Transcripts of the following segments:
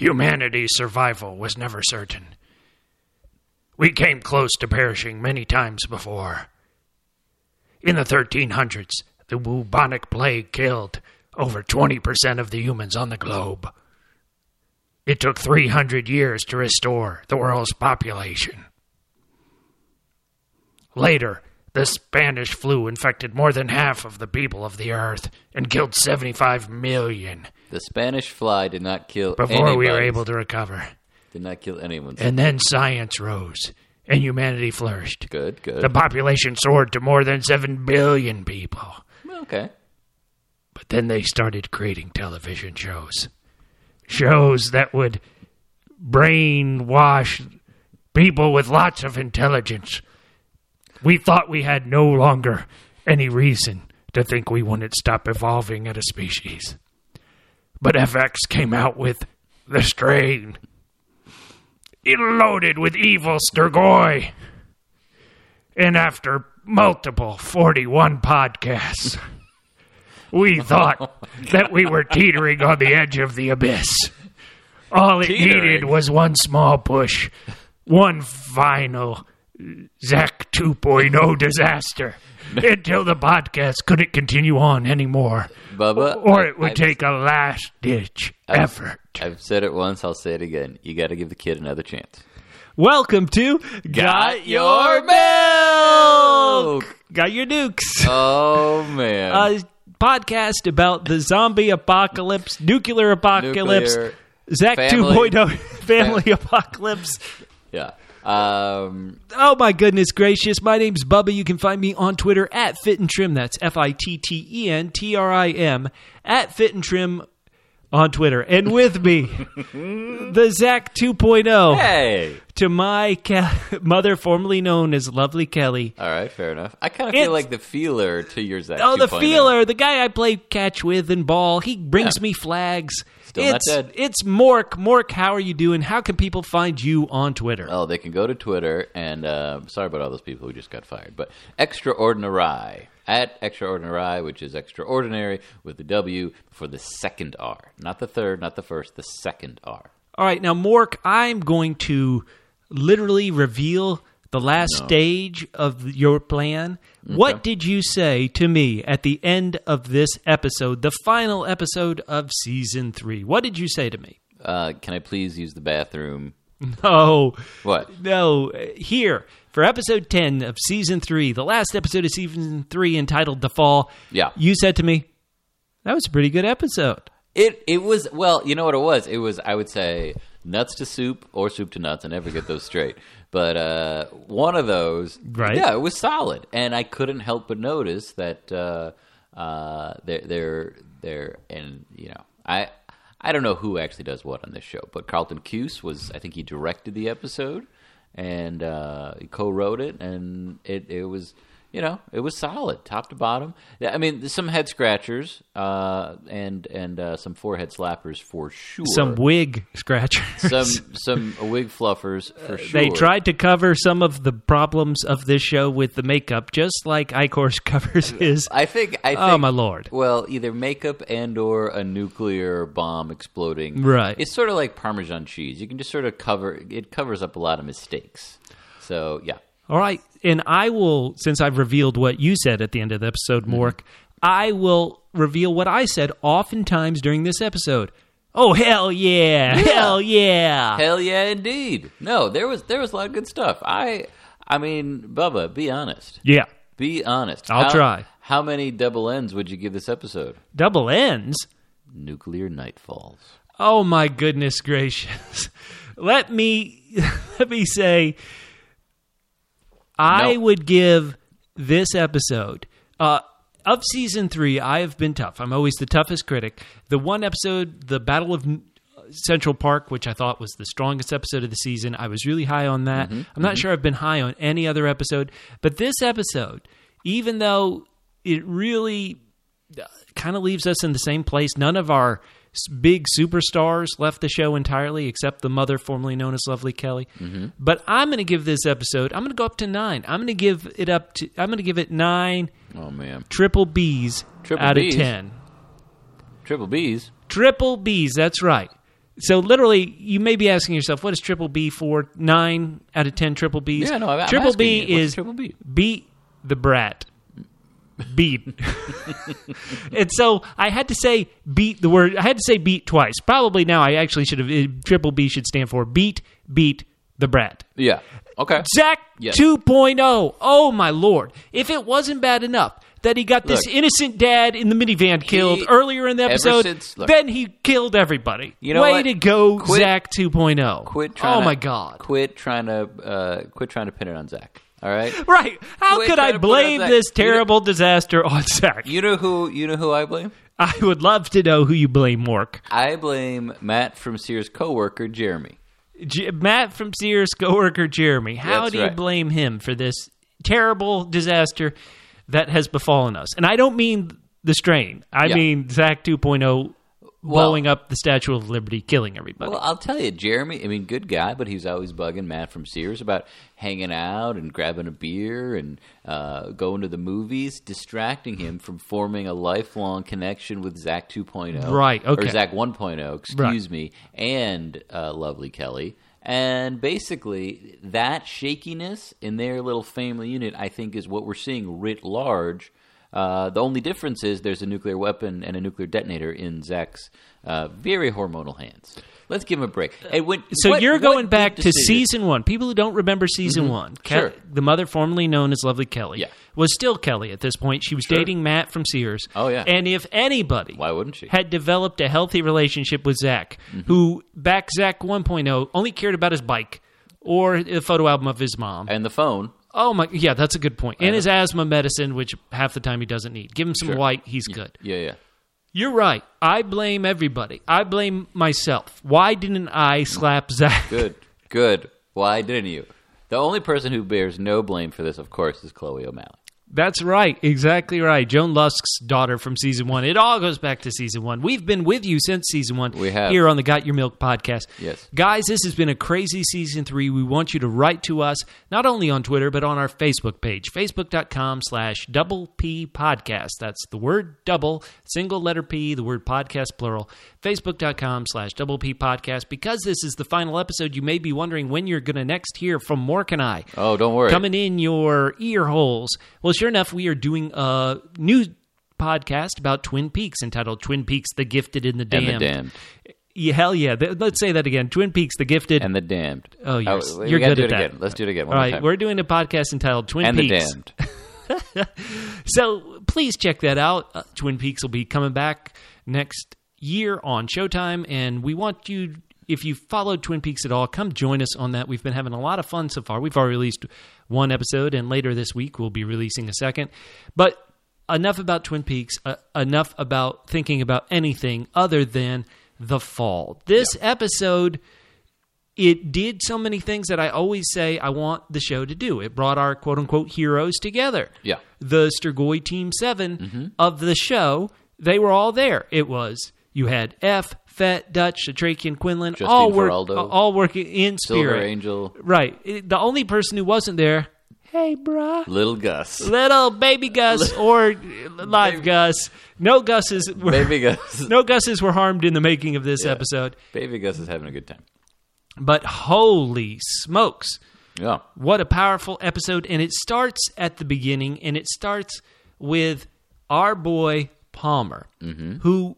humanity's survival was never certain. We came close to perishing many times before. In the 1300s, the bubonic plague killed over 20% of the humans on the globe. It took 300 years to restore the world's population. Later, the Spanish flu infected more than half of the people of the earth and killed 75 million. The Spanish fly did not kill before we were able to recover. Did not kill anyone. And then science rose, and humanity flourished. Good. The population soared to more than 7 billion people. Okay. But then they started creating television shows. Shows that would brainwash people with lots of intelligence. We thought we had no longer any reason to think we wouldn't stop evolving as a species. But FX came out with The Strain. It loaded with evil Sturgoy. And after multiple 41 podcasts, we thought that we were teetering on the edge of the abyss. All it needed was one small push, one final Zach 2.0 disaster, until the podcast couldn't continue on anymore. Bubba, or it would take a last-ditch effort. I've said it once, I'll say it again. You got to give the kid another chance. Welcome to Got Your Milk! Got Your Dukes. Oh, man. A podcast about the zombie apocalypse, nuclear apocalypse, Zach 2.0 family apocalypse. Yeah. Oh, my goodness gracious. My name's Bubba. You can find me on Twitter at Fit and Trim. That's FITTENTRIM at Fit and Trim on Twitter. And with me, the Zach 2.0. Hey! To my mother, formerly known as Lovely Kelly. All right, fair enough. I kind of feel like the feeler to your Zach 2.0. Oh, the feeler. The guy I play catch with and ball. He brings me flags. Still not dead. It's Mork. Mork, how are you doing? How can people find you on Twitter? Oh, they can go to Twitter, and sorry about all those people who just got fired, but Extraordinary, at Extraordinary, which is extraordinary with the W for the second R. Not the third, not the first, the second R. All right, now, Mork, I'm going to literally reveal the last stage of your plan. Okay. What did you say to me at the end of this episode, the final episode of Season 3? What did you say to me? Can I please use the bathroom? No. What? No. Here, for episode 10 of Season 3, the last episode of Season 3 entitled The Fall, you said to me, that was a pretty good episode. It was, well, you know what it was? It was, I would say, nuts to soup or soup to nuts. I never get those straight. But one of those, it was solid. And I couldn't help but notice that they're and, you know, I don't know who actually does what on this show, but Carlton Cuse was, I think he directed the episode and he co-wrote it, and it was, you know, it was solid, top to bottom. I mean, some head scratchers and some forehead slappers for sure. Some wig scratchers. Some wig fluffers for sure. They tried to cover some of the problems of this show with the makeup, just like Icor's covers his. I think. Oh my lord! Well, either makeup and or a nuclear bomb exploding. Right. It's sort of like Parmesan cheese. You can just sort of covers up a lot of mistakes. So yeah. All right, and I will, since I've revealed what you said at the end of the episode, Mork, I will reveal what I said oftentimes during this episode. Oh, hell yeah. Hell yeah. Hell yeah, indeed. No, there was a lot of good stuff. I mean, Bubba, be honest. Yeah. Be honest. I'll try. How many double N's would you give this episode? Double N's? Nuclear Nightfalls. Oh, my goodness gracious. Let me say... I would give this episode, of Season 3, I have been tough. I'm always the toughest critic. The one episode, the Battle of Central Park, which I thought was the strongest episode of the season, I was really high on that. I'm not sure I've been high on any other episode. But this episode, even though it really kind of leaves us in the same place, none of our big superstars left the show entirely, except the mother formerly known as Lovely Kelly. But I'm going to give this episode, I'm going to go up to 9. I'm going to give it 9 triple B's out of 10. Triple B's? Triple B's, that's right. So literally, you may be asking yourself, what is Triple B for? 9 out of 10 Triple Bs? Yeah, no, I'm Triple asking B you, what's is Triple B? beat the brat. Beat. And so I had to say beat the word. I had to say beat twice. Probably now I actually should have. Triple B should stand for beat the brat. Yeah. Okay. Zach Yes. 2.0. Oh, my Lord. If it wasn't bad enough that he got this Look, innocent dad in the minivan killed earlier in the episode, then he killed everybody. You know Way what? to go, Quit- Zach 2.0. Quit trying. Oh, to, my God. Quit trying to pin it on Zach. All right. Right. How Quit could trying I to put it on blame Zach. this terrible disaster on Zach? You know who I blame? I would love to know who you blame, Mork. I blame Matt from Sears' coworker Jeremy. Matt from Sears' coworker Jeremy. How That's do you right. blame him for this terrible disaster that has befallen us? And I don't mean the strain. I Yeah. mean Zach 2.0 blowing up the Statue of Liberty, killing everybody. Well, I'll tell you, Jeremy, I mean, good guy, but he's always bugging Matt from Sears about hanging out and grabbing a beer and going to the movies, distracting him from forming a lifelong connection with Zach 2.0. Right, okay. Or Zach 1.0, excuse me, and lovely Kelly. And basically, that shakiness in their little family unit, I think, is what we're seeing writ large. The only difference is there's a nuclear weapon and a nuclear detonator in Zach's very hormonal hands. Let's give him a break. Hey, You're going back good to decision- season 1. People who don't remember season 1. Sure. The mother formerly known as Lovely Kelly Yeah. was still Kelly at this point. She was dating Matt from Sears. Oh, yeah. And if anybody Why wouldn't she? had developed a healthy relationship with Zach, who back Zach 1.0 only cared about his bike or a photo album of his mom. And the phone. Oh, my. Yeah, that's a good point. And his asthma medicine, which half the time he doesn't need. Give him some white. He's good. Yeah. You're right. I blame everybody. I blame myself. Why didn't I slap Zach? Good. Why didn't you? The only person who bears no blame for this, of course, is Chloe O'Malley. That's right. Exactly right. Joan Lusk's daughter from season 1. It all goes back to season 1. We've been with you since season 1 We have. here on the Got Your Milk podcast. Yes. Guys, this has been a crazy season 3. We want you to write to us, not only on Twitter, but on our Facebook page, facebook.com/double P podcast. That's the word double, single letter P, the word podcast, plural. Facebook.com/double P podcast. Because this is the final episode, you may be wondering when you're going to next hear from Mork and I. Oh, don't worry. Coming in your ear holes. Well, sure enough, we are doing a new podcast about Twin Peaks entitled Twin Peaks, The Gifted and the Damned. And the damned. Yeah, hell yeah. Let's say that again. Twin Peaks, The Gifted. And the damned. Oh, you're we gotta good do at it that. Again. Let's do it again. All right, we're doing a podcast entitled Twin and Peaks. the damned. So please check that out. Twin Peaks will be coming back next year on Showtime, and we want you, if you followed Twin Peaks at all, come join us on that. We've been having a lot of fun so far. We've already released one episode, and later this week we'll be releasing a second. But enough about Twin Peaks, enough about thinking about anything other than the fall. This episode, it did so many things that I always say I want the show to do. It brought our quote-unquote heroes together. Yeah. The Strigoi Team 7 of the show, they were all there. It was, you had F, Fett, Dutch, Satrakian, Quinlan, Justine all Faraldo. working in Silver spirit. Angel. Right. The only person who wasn't there, hey, bruh. Little Gus. Little baby Gus or live Gus. No Gus's were, Baby Gus. no Gus's were harmed in the making of this episode. Baby Gus is having a good time. But holy smokes, Yeah. what a powerful episode. And it starts at the beginning, and it starts with our boy Palmer, who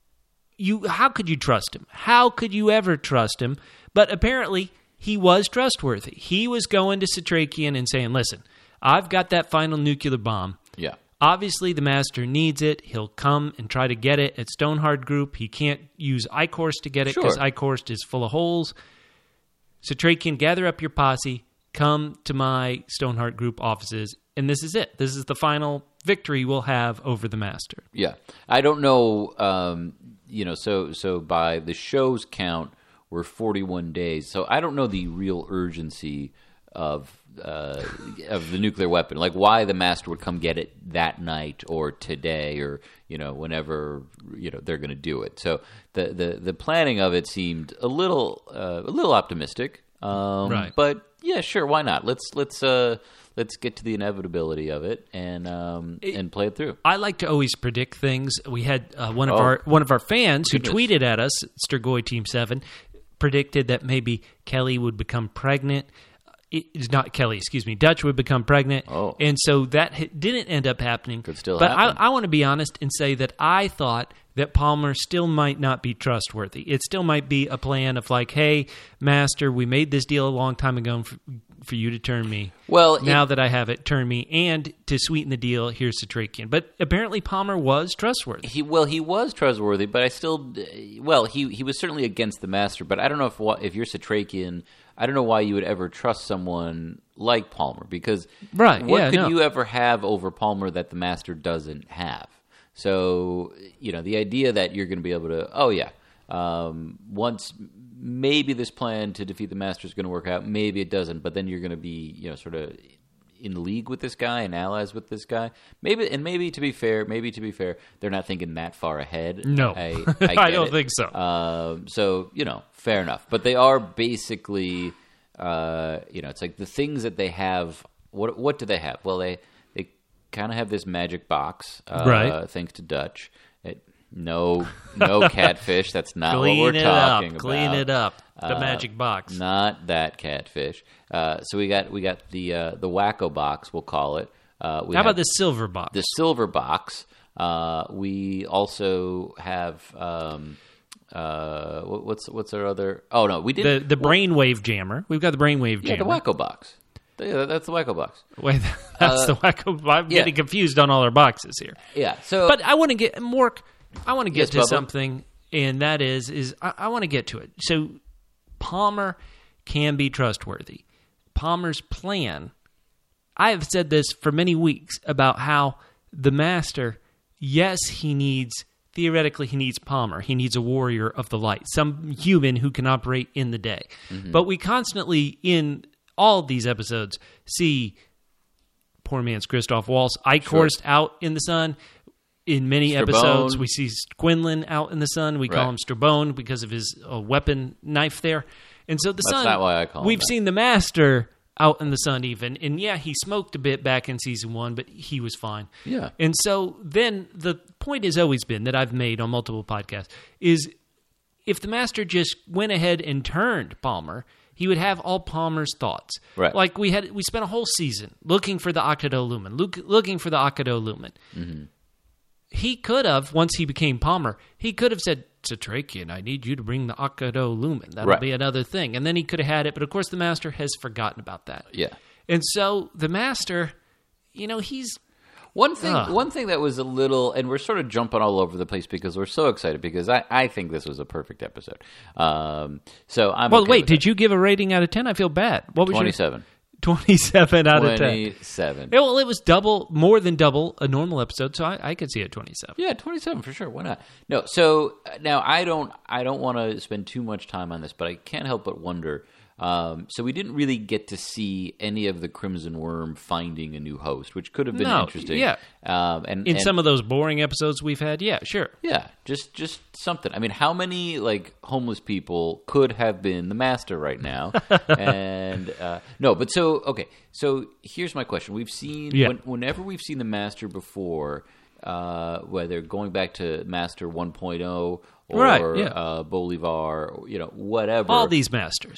how could you trust him? How could you ever trust him? But apparently he was trustworthy. He was going to Satrakian and saying, listen, I've got that final nuclear bomb. Yeah. Obviously, the Master needs it. He'll come and try to get it at Stoneheart Group. He can't use Icorst to get it because Sure. Icorst is full of holes. Satrakian, gather up your posse. Come to my Stoneheart Group offices. And this is it. This is the final victory we'll have over the Master. Yeah. I don't know, so by the show's count, we're 41 days. So I don't know the real urgency of the nuclear weapon, like why the Master would come get it that night or today or whenever they're going to do it. So the planning of it seemed a little optimistic. Right. But yeah, sure, why not? Let's get to the inevitability of it and play it through. I like to always predict things. We had one of our fans who Goodness. tweeted at us, Sturgoy Team 7, predicted that maybe Kelly would become pregnant. It's not Kelly, excuse me. Dutch would become pregnant. Oh. And so that didn't end up happening. Could still but happen. I want to be honest and say that I thought that Palmer still might not be trustworthy. It still might be a plan of like, hey, Master, we made this deal a long time ago for you to turn me. Well, now that I have it, turn me. And to sweeten the deal, here's Satrakian. But apparently Palmer was trustworthy. He was trustworthy, but I still, he was certainly against the Master. But I don't know if you're Satrakian, I don't know why you would ever trust someone like Palmer, because what could you ever have over Palmer that the Master doesn't have? So, the idea that you're going to be able to, once maybe this plan to defeat the Master is going to work out, maybe it doesn't, but then you're going to be, sort of in league with this guy and allies with this guy. Maybe to be fair, they're not thinking that far ahead. No, I I don't think so. So, fair enough. But they are basically, it's like the things that they have. What do they have? Well, they kind of have this magic box, right? Thanks to Dutch. No catfish. That's not what we're talking about. Clean it up. The magic box. Not that catfish. So we got the wacko box, we'll call it. How about the silver box? The silver box. We also have what's our other? Oh no, we did the brainwave jammer. We've got the brainwave jammer. Yeah, the wacko box. Yeah, that's the wacko box. Wait, that's the wacko. I'm getting confused on all our boxes here. Yeah. So, but I want to get Mork. I want to get to Bubba. something, and that is I want to get to it. So Palmer can be trustworthy. Palmer's plan. I have said this for many weeks about how the Master, yes, theoretically he needs Palmer. He needs a warrior of the light, some human who can operate in the day. Mm-hmm. But we constantly, in all of these episodes, see poor man's Christoph Waltz, Eichhorst out in the sun. In many Strabone. episodes, we see Quinlan out in the sun. We call him Strabone because of his weapon knife there. And so the sun. That's not why I call him. We've seen the Master out in the sun even. And yeah, he smoked a bit back in season 1, but he was fine. Yeah. And so then the point has always been that I've made on multiple podcasts is if the Master just went ahead and turned Palmer, he would have all Palmer's thoughts. Right. Like we spent a whole season looking for the Akado Lumen, looking for the Akado Lumen. Mm-hmm. He could have, once he became Palmer, he could have said, Satrakian, I need you to bring the Akado Lumen. That'll be another thing. And then he could have had it, but of course the Master has forgotten about that. Yeah. And so the Master, he's... One thing that was a little, and we're sort of jumping all over the place because we're so excited because I think this was a perfect episode. So I'm Well, okay wait, with did that. you give a rating out of 10? I feel bad. What was 27. 27 out of 10. 27. Yeah, well, it was more than double a normal episode, so I could see it 27. Yeah, 27 for sure. Why not? No, so now I don't want to spend too much time on this, but I can't help but wonder. So we didn't really get to see any of the Crimson Worm finding a new host, which could have been interesting. Yeah. And some of those boring episodes we've had, yeah, sure. Yeah, just something. I mean, how many homeless people could have been the Master right now? And no, but okay. So here's my question: we've seen whenever we've seen the Master before, whether going back to Master 1.0 or Bolivar, or, whatever. All these masters,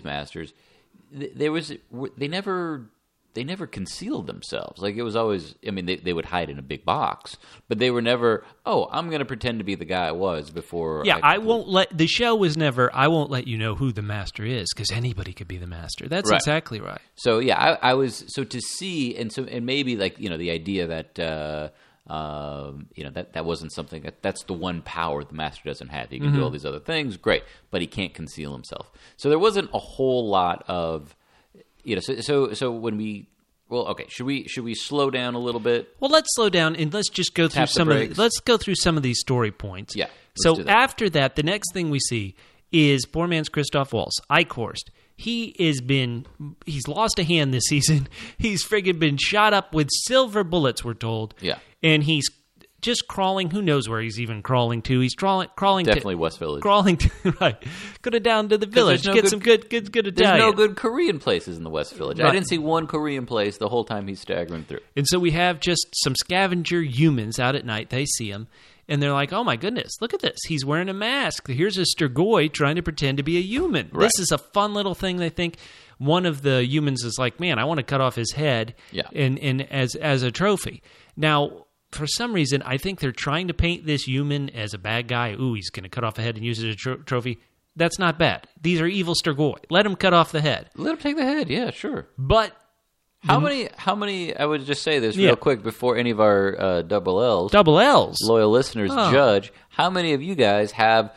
they never concealed themselves. Like it was always, I mean, they would hide in a big box, but they were never, I'm going to pretend to be the guy I was before. Yeah, the show was never, I won't let you know who the Master is because anybody could be the Master. That's exactly right. So yeah, I was, so to see, and maybe the idea that, that wasn't something that's the one power the Master doesn't have. He can do all these other things, great, but he can't conceal himself. So there wasn't a whole lot of, so when we, should we slow down a little bit? Well, let's slow down and let's just go through let's go through some of these story points. Yeah. So after that, the next thing we see is poor man's Christoph Waltz, Eichhorst. He's lost a hand this season. He's friggin' been shot up with silver bullets, we're told. Yeah. And he's just crawling. Who knows where he's even crawling to? He's crawling Definitely to West Village. crawling to right. Go to down to the village. no Get good- some good There's Italian. no good Korean places in the West Village. I Right. didn't see one Korean place the whole time he's staggering through. And so we have just some scavenger humans out at night. They see him, and they're like, oh, my goodness, look at this. He's wearing a mask. Here's a Strigoi trying to pretend to be a human. Right. This is a fun little thing. They think one of the humans is like, man, I want to cut off his head Yeah. and as a trophy. Now, for some reason, I think they're trying to paint this human as a bad guy. Ooh, he's going to cut off a head and use it as a trophy. That's not bad. These are evil Strigoi. Let him cut off the head. Let him take the head. Yeah, sure. But How many? I would just say this Yeah. real quick before any of our double L's, double L's. loyal listeners Oh. judge. How many of you guys have,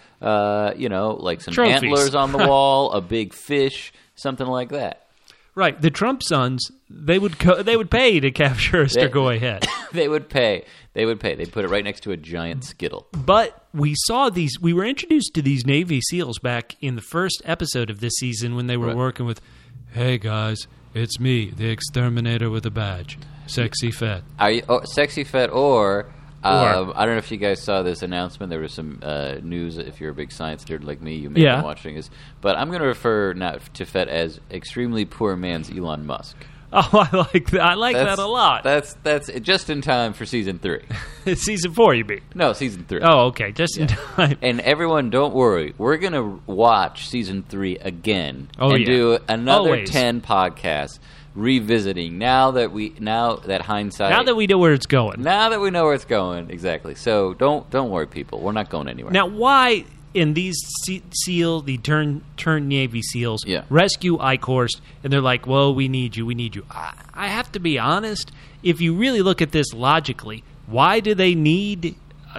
like some Trophies. antlers on the wall, a big fish, something like that? Right, the Trump sons, they would pay to capture a Strigoi head. They would pay. They'd put it right next to a giant skittle. But we were introduced to these Navy SEALs back in the first episode of this season when they were Right. working with, hey guys, it's me, the exterminator with a badge, Sexy Fett. Are you Sexy Fett or I don't know if you guys saw this announcement. There was some news. If you're a big science nerd like me, you may have Yeah. been watching this. But I'm going to refer now to Fett as extremely poor man's Elon Musk. Oh, I like that. I like that a lot. That's just in time for season 3. It's season 4, you mean? No, season 3. Oh, okay, just in time. And everyone, don't worry. We're going to watch season 3 again Oh, and yeah. do another Always. 10 podcasts revisiting. Now that hindsight. Now that we know where it's going. Now that we know where it's going, exactly. So don't worry, people. We're not going anywhere. Now, why in these the turn Navy SEALs Yeah. rescue Icorst, and they're like, "Well, we need you. I have to be honest. If you really look at this logically, why do they need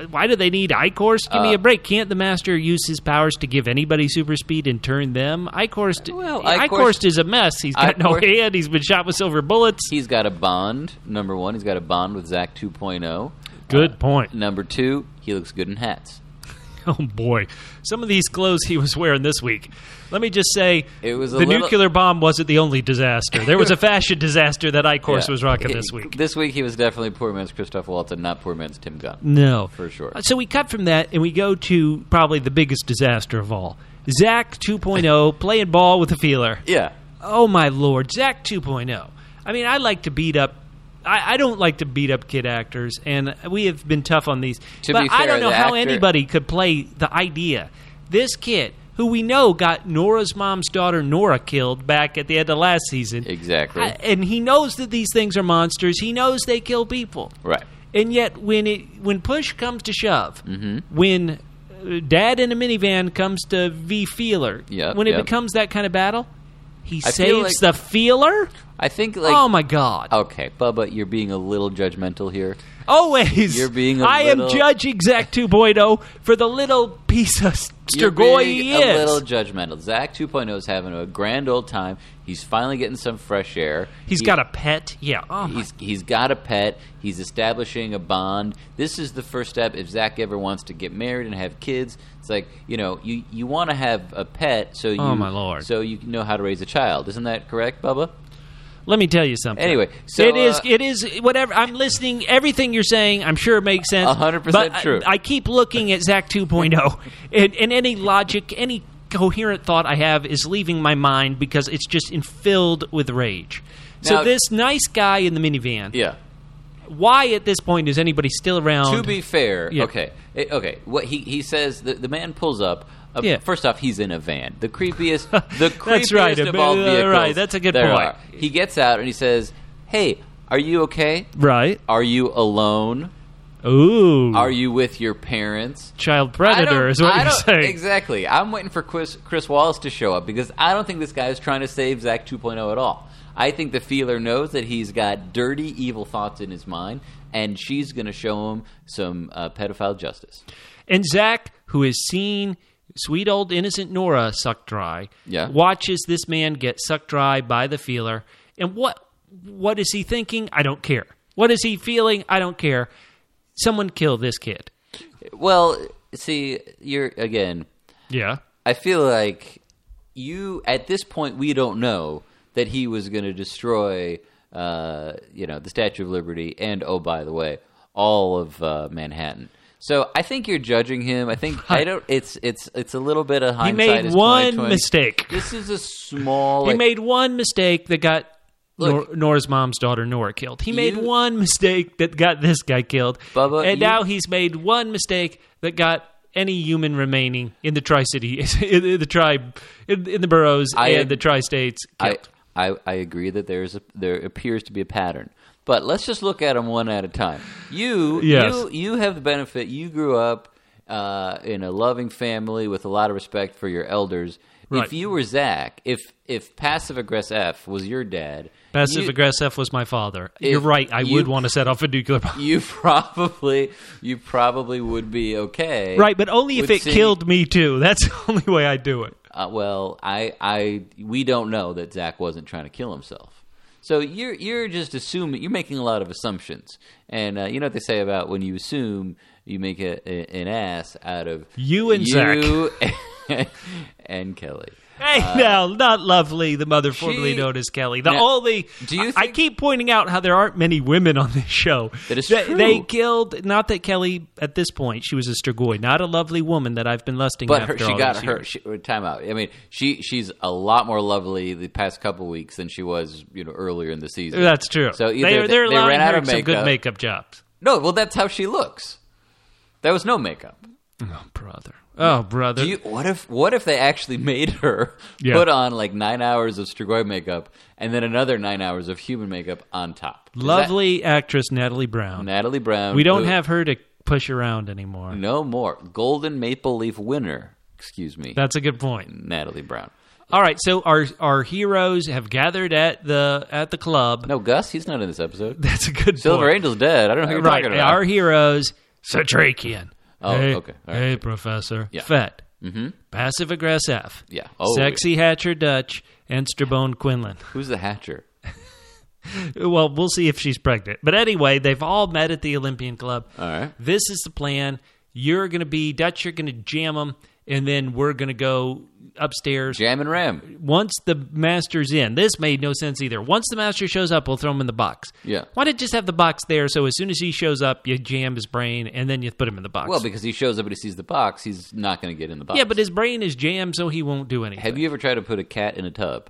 Icorst? Give me a break. Can't the Master use his powers to give anybody super speed and turn them? Icorst is a mess. He's got no Icorst- hand. He's been shot with silver bullets. He's got a bond. Number 1, he's got a bond with Zach 2.0. Good point. Number 2, he looks good in hats. Oh boy, some of these clothes he was wearing this week. Let me just say, It was a the little- nuclear bomb wasn't the only disaster. There was a fashion disaster that Icorst Yeah. was rocking this week. This week he was definitely poor man's Christoph Waltz and not poor man's Tim Gunn. No, For sure. So we cut from that and we go to probably the biggest disaster of all. Zach 2.0 playing ball with a feeler. Yeah. Oh my lord, Zach 2.0. I mean, I like to beat up. I don't like to beat up kid actors, and we have been tough on these. To but be fair, I don't know the how actor- anybody could play the idea. This kid, who we know got Nora's mom's daughter Nora killed back at the end of last season. Exactly. And he knows that these things are monsters. He knows they kill people. Right. And yet, when push comes to shove, Mm-hmm. when Dad in a minivan comes to V Feeler, Yep, when it yep. becomes that kind of battle, he I feel saves like- the Feeler? I think like Oh my God. Okay, Bubba, you're being a little judgmental here. Always. You're being a I am little- judging Zach 2.0 for the little piece of You're Strigoi being he a is. little judgmental. Zach 2.0 is having a grand old time. He's finally getting some fresh air. He's got a pet. Yeah. Oh my. He's got a pet. He's establishing a bond. This is the first step. If Zach ever wants to get married and have kids, it's like, you want to have a pet so you Oh, my Lord. so you know how to raise a child. Isn't that correct, Bubba? Let me tell you something. Anyway, so, it is whatever. I'm listening. Everything you're saying, I'm sure it makes sense. 100% but true. I keep looking at Zach 2.0, and any logic, any coherent thought I have is leaving my mind because it's just filled with rage. Now- So this nice guy in the minivan, Yeah. why at this point is anybody still around? To be fair, Yeah. okay. What he says, the man pulls up. Yeah. First off, he's in a van. The creepiest, That's right, of all vehicles. right, that's a good there point. are. He gets out and he says, "Hey, are you okay? Right. Are you alone? Ooh. Are you with your parents?" child predator is what I you're don't- saying. Exactly. I'm waiting for Chris Wallace to show up because I don't think this guy is trying to save Zach 2.0 at all. I think the feeler knows that he's got dirty, evil thoughts in his mind, and she's going to show him some pedophile justice. And Zach, who has seen sweet old innocent Nora sucked dry, Yeah. watches this man get sucked dry by the feeler. And what is he thinking? I don't care. What is he feeling? I don't care. Someone kill this kid. Well, see, again, Yeah. I feel like at this point, we don't know that he was going to destroy, the Statue of Liberty and, oh, by the way, all of Manhattan. So I think you're judging him. I think I don't. It's a little bit of hindsight. He made is one 2020. mistake. This is a small. He made one mistake that got Nora's mom's daughter, Nora, killed. He made one mistake that got this guy killed. Bubba, and now he's made one mistake that got any human remaining in the Tri-City, in the tribe, in the boroughs and the Tri-States killed. I agree that there appears to be a pattern. But let's just look at them one at a time. You have the benefit. You grew up in a loving family with a lot of respect for your elders. Right. If you were Zach, if Passive Aggressive F was your dad, Passive Aggressive was my father. You're right. I would want to set off a nuclear bomb. You probably would be okay. Right, but only if it killed me too. That's the only way I do it. Well, we don't know that Zach wasn't trying to kill himself. So you're just assuming. You're making a lot of assumptions, and you know what they say about when you assume, you make an ass out of you and Zach and Kelly. Hey, now, not Lovely, the mother formerly known as Kelly. I keep pointing out how there aren't many women on this show. That is true. They killed, not that Kelly, at this point, she was a Strigoi, not a lovely woman that I've been lusting after But she all got these her, years. time out. I mean, she's a lot more lovely the past couple weeks than she was, earlier in the season. That's true. So either they ran out of some makeup. good makeup jobs. No, well, that's how she looks. There was no makeup. Oh, brother. What if they actually made her put on like 9 hours of Strigoi makeup and then another 9 hours of human makeup on top? Lovely actress Natalie Brown. We don't have her to push around anymore. No more. Golden Maple Leaf winner. Excuse me. That's a good point. Natalie Brown. All right, so our heroes have gathered at the club. No, Gus, he's not in this episode. That's a good Silver point. Angel's dead. I don't know who you're talking about. Our heroes, Satrakian. Oh, hey, okay. All right. Hey, Professor. Yeah. Fett. Mm-hmm. Passive Aggressive. Yeah. Oh, Sexy Hatcher Dutch and Strabone Quinlan. Who's the Hatcher? Well, we'll see if she's pregnant. But anyway, they've all met at the Olympian Club. All right. This is the plan. You're going to be Dutch. You're going to jam them, and then we're going to go upstairs. Jam and ram. Once the master's in. This made no sense either. Once the master shows up, we'll throw him in the box. Yeah. Why not just have the box there so as soon as he shows up, you jam his brain, and then you put him in the box? Well, because he shows up and he sees the box, he's not going to get in the box. Yeah, but his brain is jammed, so he won't do anything. Have you ever tried to put a cat in a tub?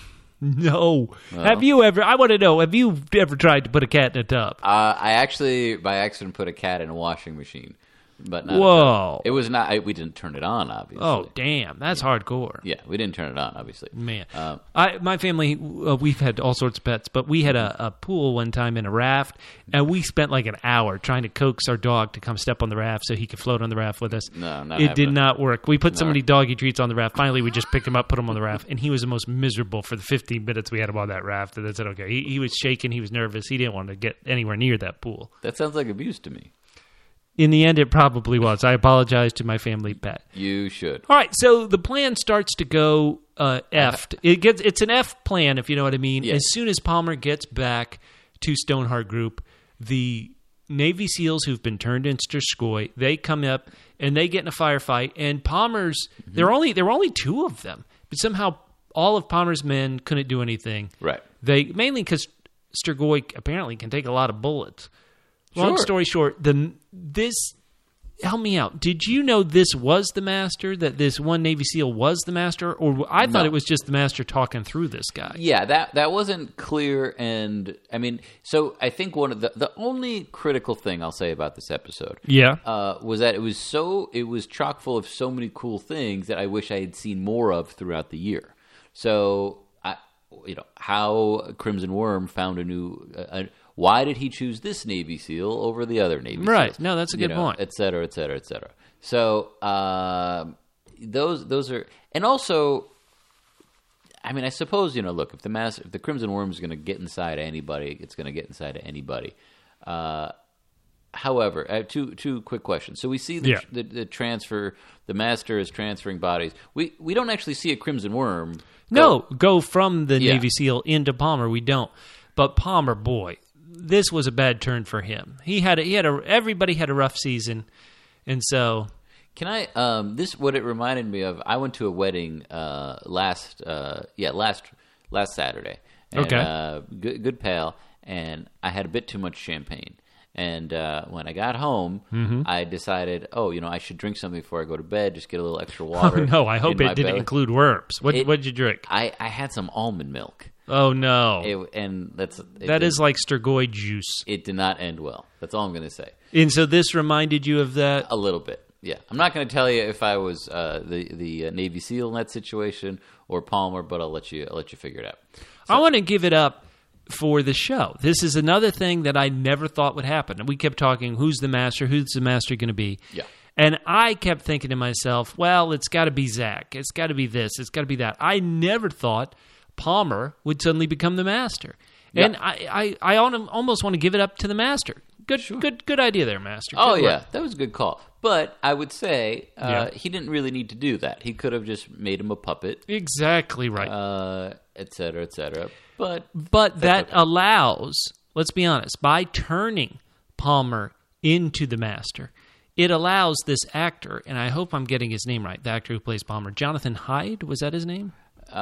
No. Have you ever? I want to know, have you ever tried to put a cat in a tub? I actually, by accident, put a cat in a washing machine. But not Whoa. It was not. We didn't turn it on, obviously. Oh, damn. That's hardcore. Yeah, we didn't turn it on, obviously. Man. My family, we've had all sorts of pets, but we had a pool one time in a raft, and we spent like an hour trying to coax our dog to come step on the raft so he could float on the raft with us. No, not It did happening. not work. We put so many doggy treats on the raft. Finally, we just picked him up, put him on the raft, and he was the most miserable for the 15 minutes we had him on that raft. And I said, okay. He was shaking. He was nervous. He didn't want to get anywhere near that pool. That sounds like abuse to me. In the end, it probably was. I apologize to my family pet. You should. All right, so the plan starts to go effed. It's an F plan, if you know what I mean. Yeah. As soon as Palmer gets back to Stoneheart Group, the Navy SEALs who've been turned into Strigoi, they come up and they get in a firefight. And Palmer's there were only two of them, but somehow all of Palmer's men couldn't do anything. Right. They mainly because Strigoi apparently can take a lot of bullets. Long Sure. story short, help me out. Did you know this was the master? That this one Navy SEAL was the master, or I thought it was just the master talking through this guy? Yeah, that wasn't clear, and I mean, so I think one of the only critical thing I'll say about this episode, was that it was chock full of so many cool things that I wish I had seen more of throughout the year. So, how Crimson Worm found a new. Why did he choose this Navy SEAL over the other Navy Right. SEALs? No, that's a good point. Et cetera, et cetera, et cetera. So those are, and also, I mean, I suppose look, if the Crimson Worm is going to get inside of anybody, it's going to get inside of anybody. However, I have two quick questions. So we see the transfer. The master is transferring bodies. We don't actually see a Crimson Worm. Go from the Navy SEAL into Palmer. We don't. But Palmer, boy, this was a bad turn for him. Everybody had a rough season, and so. Can I? What it reminded me of. I went to a wedding last Saturday. And, Okay. Good pal, and I had a bit too much champagne. And when I got home, I decided, I should drink something before I go to bed. Just get a little extra water. Oh, no, I hope in it my didn't belly. include worms. What did you drink? I had some almond milk. Oh, no. That Is like Sturgoy juice. It did not end well. That's all I'm going to say. And so this reminded you of that? A little bit, yeah. I'm not going to tell you if I was the Navy SEAL in that situation or Palmer, but I'll let you figure it out. So, I want to give it up for the show. This is another thing that I never thought would happen. And we kept talking, who's the master going to be? Yeah. And I kept thinking to myself, well, it's got to be Zach. It's got to be this. It's got to be that. I never thought Palmer would suddenly become the master. Yeah. And I almost want to give it up to the master. Good idea there, master. Oh, Good yeah. work. That was a good call. But I would say he didn't really need to do that. He could have just made him a puppet. Exactly right. Et cetera, et cetera. But that allows, let's be honest, by turning Palmer into the master, it allows this actor, and I hope I'm getting his name right, the actor who plays Palmer, Jonathan Hyde, was that his name?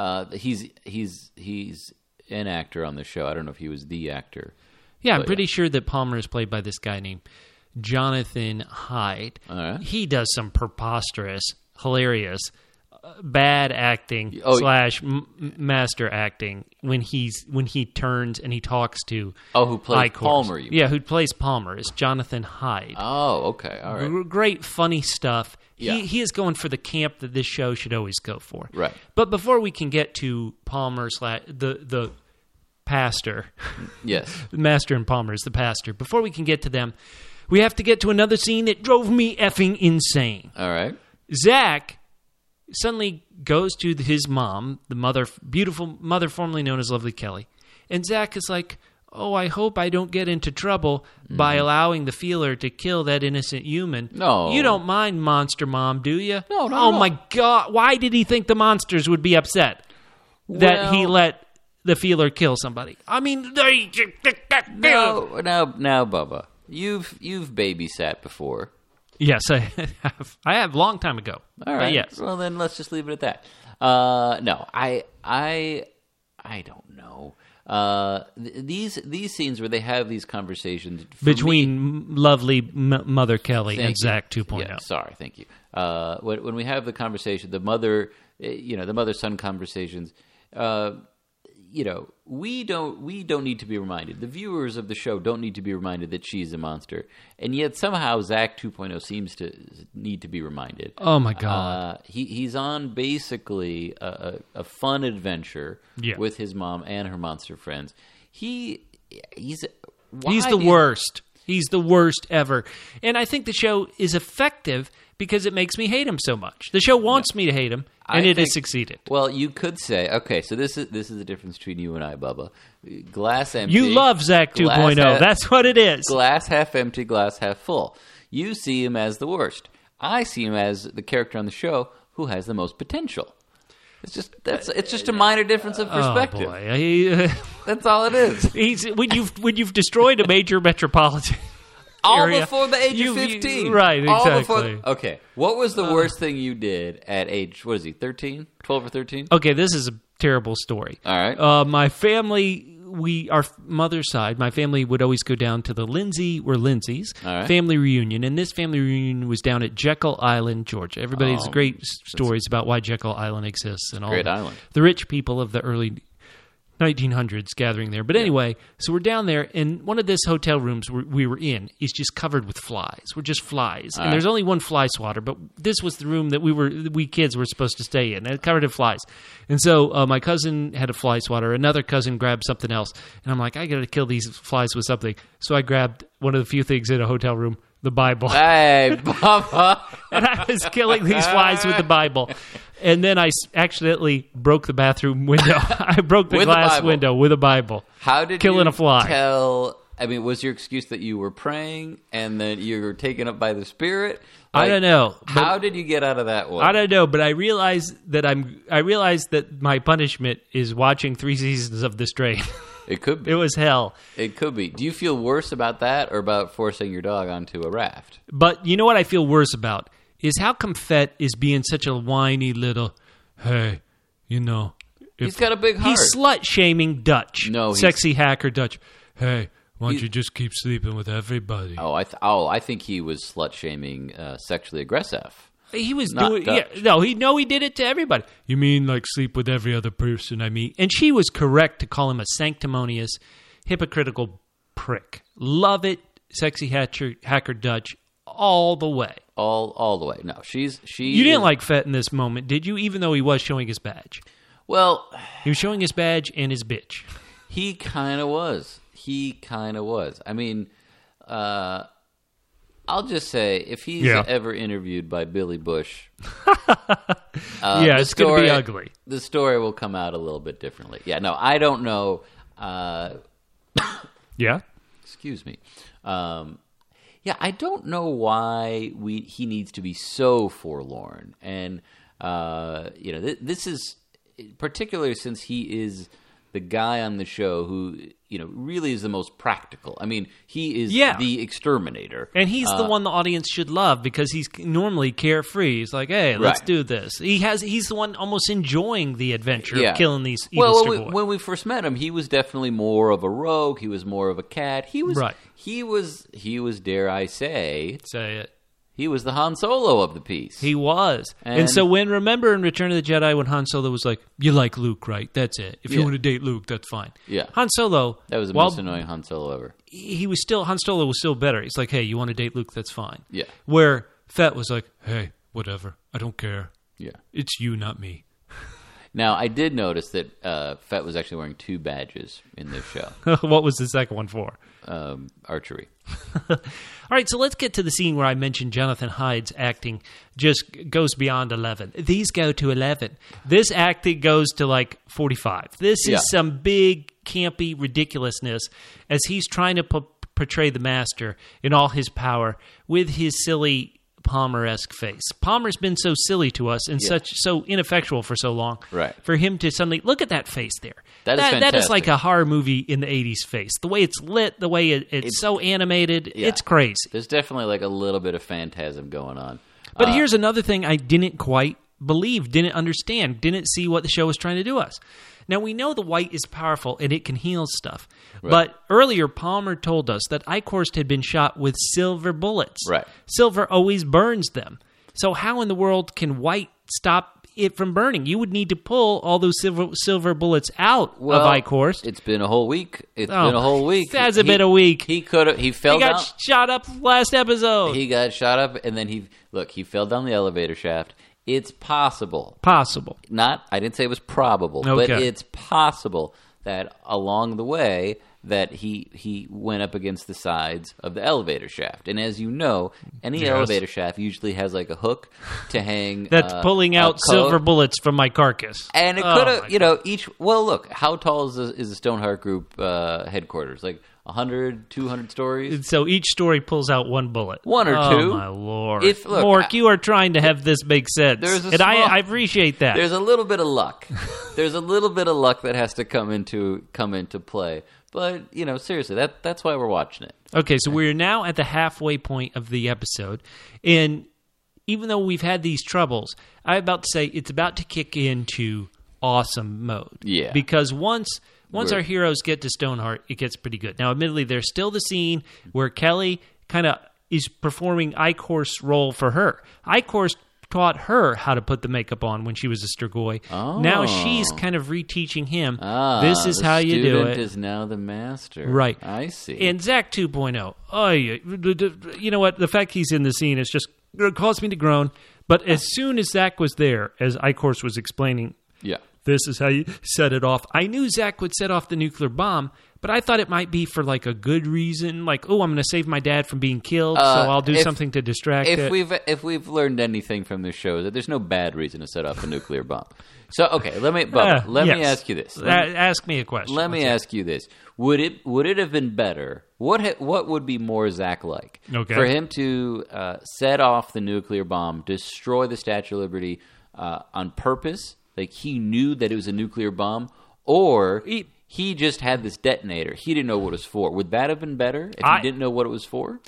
He's an actor on the show. I don't know if he was the actor. Yeah, I'm pretty sure that Palmer is played by this guy named Jonathan Hyde. All right. He does some preposterous, hilarious, bad acting / master acting when he turns and he talks to who plays Icors. Palmer? You mean? Yeah, who plays Palmer is Jonathan Hyde. Oh, okay, all right. Great, funny stuff. Yeah. He is going for the camp that this show should always go for. Right. But before we can get to Palmer / the pastor, Yes. Master and Palmer is the pastor. Before we can get to them, we have to get to another scene that drove me effing insane. All right. Zach suddenly goes to his mom, the beautiful mother formerly known as Lovely Kelly, and Zach is like, oh, I hope I don't get into trouble by allowing the feeler to kill that innocent human. No. You don't mind Monster Mom, do you? No, not Oh, at all. my God. Why did he think the monsters would be upset that he let the feeler kill somebody? I mean, Now, Bubba, you've babysat before. Yes, I have. I have a long time ago. All right. But yes. Well, then let's just leave it at that. No, I don't know. These scenes where they have these conversations Between lovely Mother Kelly and Zach 2.0. Yeah, sorry, thank you. When we have the conversation, the mother-son conversations, we don't need to be reminded. The viewers of the show don't need to be reminded that she's a monster, and yet somehow Zach 2.0 seems to need to be reminded. Oh my God! He's on basically a fun adventure with his mom and her monster friends. He's the worst. He's the worst ever, and I think the show is effective because it makes me hate him so much. The show wants me to hate him, and it has succeeded. Well, you could say, okay, so this is the difference between you and I, Bubba. Glass empty. You love Zach 2.0. That's what it is. Glass half empty, glass half full. You see him as the worst. I see him as the character on the show who has the most potential. It's just a minor difference of perspective. Oh boy. That's all it is. When you've destroyed a major metropolitan All area, before the age of 15. Right, exactly. Okay, what was the worst thing you did at age, 13? 12 or 13? Okay, this is a terrible story. All right. My family, our mother's side, my family would always go down to the Lindsay's family reunion, and this family reunion was down at Jekyll Island, Georgia. Everybody has great stories about why Jekyll Island exists and all Great island. The rich people of the early 1900s gathering there. But anyway, so we're down there, and one of this hotel rooms we were in is just covered with flies. We're just flies. And there's only one fly swatter, but this was the room that we kids were supposed to stay in, and it covered in flies. And so my cousin had a fly swatter. Another cousin grabbed something else. And I'm like, I got to kill these flies with something. So I grabbed one of the few things in a hotel room, the Bible. Hey, Bubba. And I was killing these flies with the Bible. And then I accidentally broke the bathroom window. I broke the glass window with a Bible. How did killing you a fly. Was your excuse that you were praying and that you were taken up by the Spirit? I don't know. How did you get out of that one? I don't know, but I realized that my punishment is watching 3 seasons of The Strain. It could be. It was hell. It could be. Do you feel worse about that or about forcing your dog onto a raft? But you know what I feel worse about? Is how come Fett is being such a whiny little, hey, He's got a big heart. He's slut-shaming Dutch. No, sexy hacker Dutch. Hey, Why don't you just keep sleeping with everybody? I think he was slut shaming, sexually aggressive. He was Not doing, Dutch. he did it to everybody. You mean like sleep with every other person I meet? And she was correct to call him a sanctimonious, hypocritical prick. Love it, sexy hacker Dutch, all the way. All the way. No, she. You didn't like Fett in this moment, did you? Even though he was showing his badge. Well, He was showing his badge and his bitch. he kind of was. I mean, I'll just say, if he's ever interviewed by Billy Bush, It's going to be ugly. The story will come out a little bit differently. Yeah, no, I don't know. Yeah? Excuse me. I don't know why he needs to be so forlorn. And, this is, particularly since he is the guy on the show who, really is the most practical. I mean, he is the exterminator. And he's the one the audience should love because he's normally carefree. He's like, hey, let's do this. He's the one almost enjoying the adventure of killing these evil boys. When we first met him, he was definitely more of a rogue. He was more of a cat. He was, dare I say it. He was the Han Solo of the piece. He was. And so remember in Return of the Jedi when Han Solo was like, you like Luke, right? That's it. If you want to date Luke, that's fine. Yeah. Han Solo. That was the most annoying Han Solo ever. Han Solo was still better. He's like, hey, you want to date Luke, that's fine. Yeah. Where Fett was like, hey, whatever. I don't care. Yeah. It's you, not me. Now, I did notice that Fett was actually wearing 2 badges in this show. What was the second one for? Archery. All right, so let's get to the scene where I mentioned Jonathan Hyde's acting just goes beyond 11. These go to 11. This acting goes to like 45. This is some big, campy ridiculousness as he's trying to portray the master in all his power with his silly Palmer-esque face. Palmer's been so silly to us and so ineffectual for so long. Right. For him to suddenly look at that face there. That is like a horror movie in the 80s face. The way it's lit, the way it's so animated, it's crazy. There's definitely like a little bit of phantasm going on. But here's another thing I didn't quite believe, didn't understand, didn't see what the show was trying to do us. Now, we know the white is powerful and it can heal stuff. Right. But earlier, Palmer told us that Eichhorst had been shot with silver bullets. Right. Silver always burns them. So how in the world can white stop it from burning? You would need to pull all those silver bullets out of Eichhorst. It's been a whole week. It hasn't been a week. He fell down. He got shot up last episode. He got shot up, and then he fell down the elevator shaft. It's possible. I didn't say it was probable, but it's possible that along the way that he went up against the sides of the elevator shaft. And as you know, any elevator shaft usually has like a hook to hang. That's pulling out silver bullets from my carcass. And it could have, look, how tall is the Stoneheart Group headquarters? Like 100, 200 stories? And so each story pulls out one bullet. One or two. Oh, my Lord. Mork, you are trying to have this make sense. I appreciate that. There's a little bit of luck. There's a little bit of luck that has to come into play. But, seriously, that's why we're watching it. Okay, so we're now at the halfway point of the episode. And even though we've had these troubles, I'm about to say it's about to kick into awesome mode. Yeah. Because once our heroes get to Stoneheart, it gets pretty good. Now, admittedly, there's still the scene where Kelly kind of is performing Eichhorst's role for her. Eichhorst taught her how to put the makeup on when she was a Strigoi. Oh. Now she's kind of reteaching him. This is how you do it. The student is now the master. Right. I see. And Zach 2.0. Oh, you know what? The fact he's in the scene is just caused me to groan. But as soon as Zach was there, as Eichhorst was explaining, this is how you set it off. I knew Zach would set off the nuclear bomb, but I thought it might be for like a good reason. Like, I'm going to save my dad from being killed, so I'll do something to distract it. If we've learned anything from this show, is that there's no bad reason to set off a nuclear bomb. So, okay, let me ask you this. Ask me a question. Let me ask you this. Would it have been better? What would be more Zach-like? Okay. For him to set off the nuclear bomb, destroy the Statue of Liberty on purpose, like he knew that it was a nuclear bomb, or he just had this detonator. He didn't know what it was for. Would that have been better if he didn't know what it was for?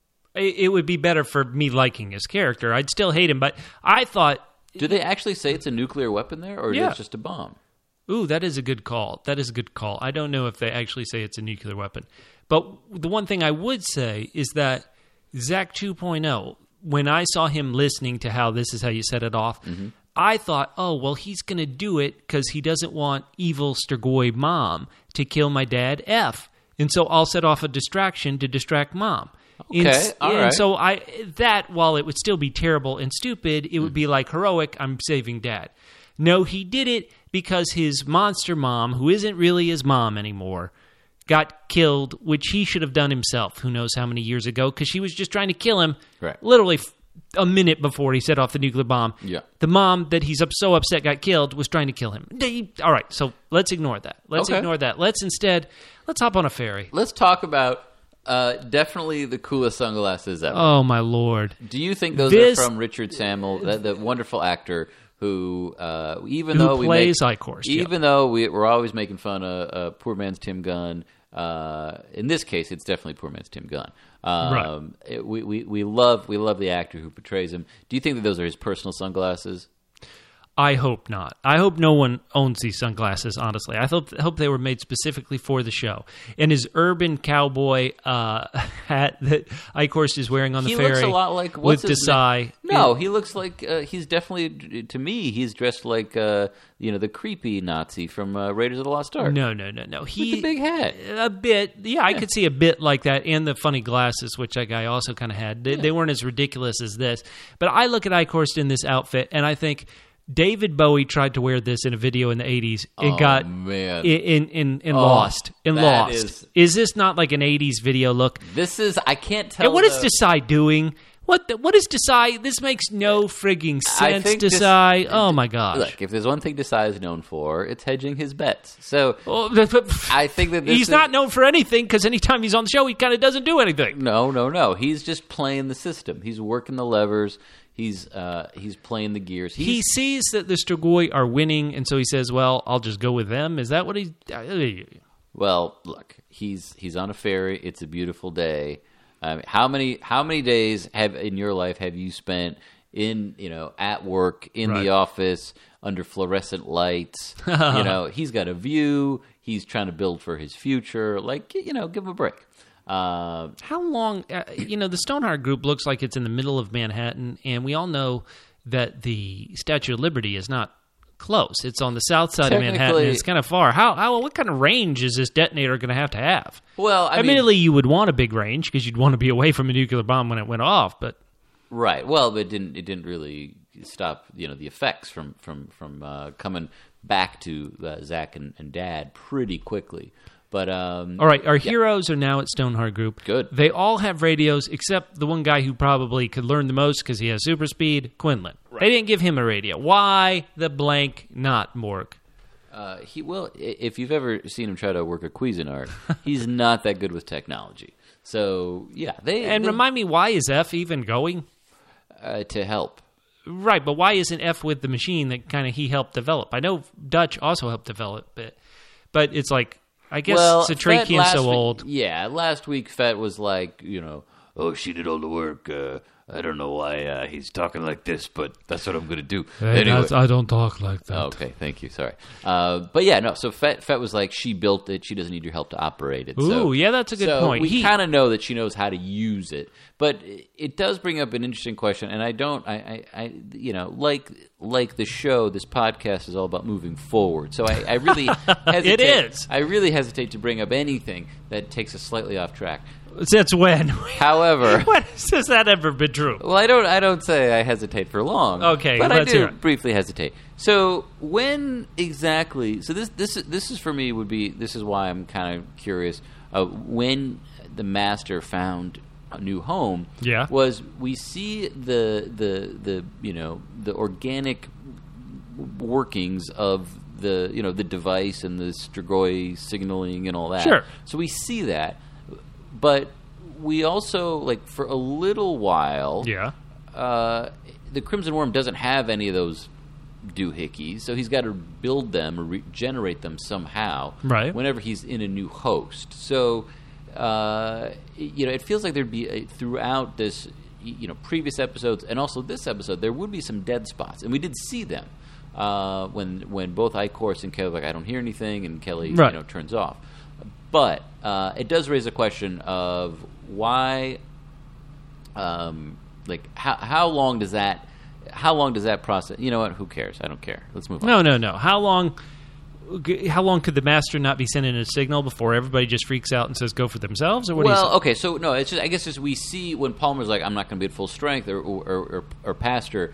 It would be better for me liking his character. I'd still hate him, but I thought... Do they actually say it's a nuclear weapon there, or is it just a bomb? Ooh, that is a good call. That is a good call. I don't know if they actually say it's a nuclear weapon. But the one thing I would say is that Zach 2.0, when I saw him listening to how this is how you set it off, I thought, oh, well, he's going to do it because he doesn't want evil Strigoi mom to kill my dad, F. And so I'll set off a distraction to distract mom. Okay, all right. And so while it would still be terrible and stupid, it would be like heroic, I'm saving dad. No, he did it because his monster mom, who isn't really his mom anymore, got killed, which he should have done himself, who knows how many years ago, because she was just trying to kill him literally a minute before he set off the nuclear bomb. Yeah. The mom that he's so upset got killed was trying to kill him. All right, so let's ignore that. Let's hop on a ferry. Let's talk about definitely the coolest sunglasses ever. Oh, my Lord. Do you think those are from Richard Sammel, the wonderful actor who, even though we're always making fun of poor man's Tim Gunn, in this case, it's definitely poor man's Tim Gunn. Right. We love the actor who portrays him. Do you think that those are his personal sunglasses? I hope not. I hope no one owns these sunglasses, honestly. I hope they were made specifically for the show. And his urban cowboy hat that Eichhorst is wearing on the ferry. He looks a lot like... with Desai. No, he looks like... he's definitely... To me, he's dressed like, the creepy Nazi from Raiders of the Lost Ark. No. With the big hat. A bit. Yeah, I could see a bit like that. And the funny glasses, which that guy also kind of had. They weren't as ridiculous as this. But I look at Eichhorst in this outfit, and I think... David Bowie tried to wear this in a video in the 80s. It got lost. Is this not like an 80s video look? This is, I can't tell. And what is Desai doing? What is Desai? This makes no frigging sense, Desai. Oh, my gosh. Look, if there's one thing Desai is known for, it's hedging his bets. So I think that he's not known for anything because anytime he's on the show, he kind of doesn't do anything. No. He's just playing the system. He's working the levers. He's playing the gears. He sees that the Strigoi are winning, and so he says, well, I'll just go with them. Is that what he's... Well, look, he's on a ferry. It's a beautiful day. How many days in your life have you spent at work, in the office, under fluorescent lights? He's got a view. He's trying to build for his future. Give him a break. How long, the Stoneheart Group looks like it's in the middle of Manhattan, and we all know that the Statue of Liberty is not close. It's on the south side of Manhattan, and it's kind of far. What kind of range is this detonator going to have? Well, admittedly, you would want a big range because you'd want to be away from a nuclear bomb when it went off, but... Right. Well, but it didn't really stop, the effects from coming back to Zach and Dad pretty quickly. But all right, our heroes are now at Stoneheart Group. Good. They all have radios except the one guy who probably could learn the most because he has super speed, Quinlan. Right. They didn't give him a radio. Why the blank not, Mork? He will. If you've ever seen him try to work a Cuisinart, he's not that good with technology. So yeah, remind me, why is F even going? To help. Right, but why isn't F with the machine that kind of he helped develop? I know Dutch also helped develop it, but it's like. I guess Satrakian's so old. Yeah, last week Fett was like, she did all the work. I don't know why he's talking like this, but that's what I'm going to do. Hey, anyway. I don't talk like that. Okay, thank you. Sorry. But yeah, no, so Fett was like, she built it. She doesn't need your help to operate it. Ooh, yeah, that's a good point. We kind of know that she knows how to use it. But it does bring up an interesting question, and like the show, this podcast is all about moving forward. So I really hesitate. It is. I really hesitate to bring up anything that takes us slightly off track. Since when? However, when has that ever been true? Well, I don't say I hesitate for long. Okay, but I do briefly hesitate. So when exactly? So this is for me this is why I'm kind of curious. When the Master found a new home, was we see the organic workings of the device and the Strigoi signaling and all that. Sure. So we see that. But we also, for a little while, the Crimson Worm doesn't have any of those doohickeys, so he's got to build them or regenerate them somehow whenever he's in a new host. So, it feels like there'd be, throughout this, previous episodes and also this episode, there would be some dead spots, and we did see them. when both Icorst and Kelly are like, I don't hear anything, and Kelly Right. turns off. But it does raise a question of why, how long does that process? You know what? Who cares? I don't care. Let's move on. No. How long could the master not be sending a signal before everybody just freaks out and says go for themselves? Or what do you say? Okay, so no, it's just I guess as we see when Palmer's like, I'm not going to be at full strength, or Pastor,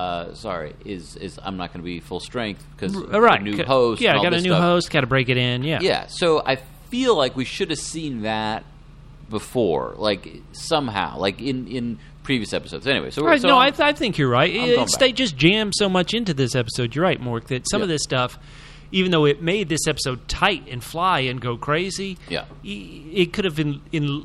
is I'm not going to be full strength because right. new host. Yeah, and all got a this new stuff. host, got to break it in. Yeah. Yeah, so I feel like we should have seen that before, like somehow, like in previous episodes. Anyway, so Right, so no, I'm- I think you're right. I'm going They back. just jammed so much into this episode. You're right, Mork, that some of Yeah. this stuff, even though it made this episode tight and fly and go crazy, Yeah. it could have been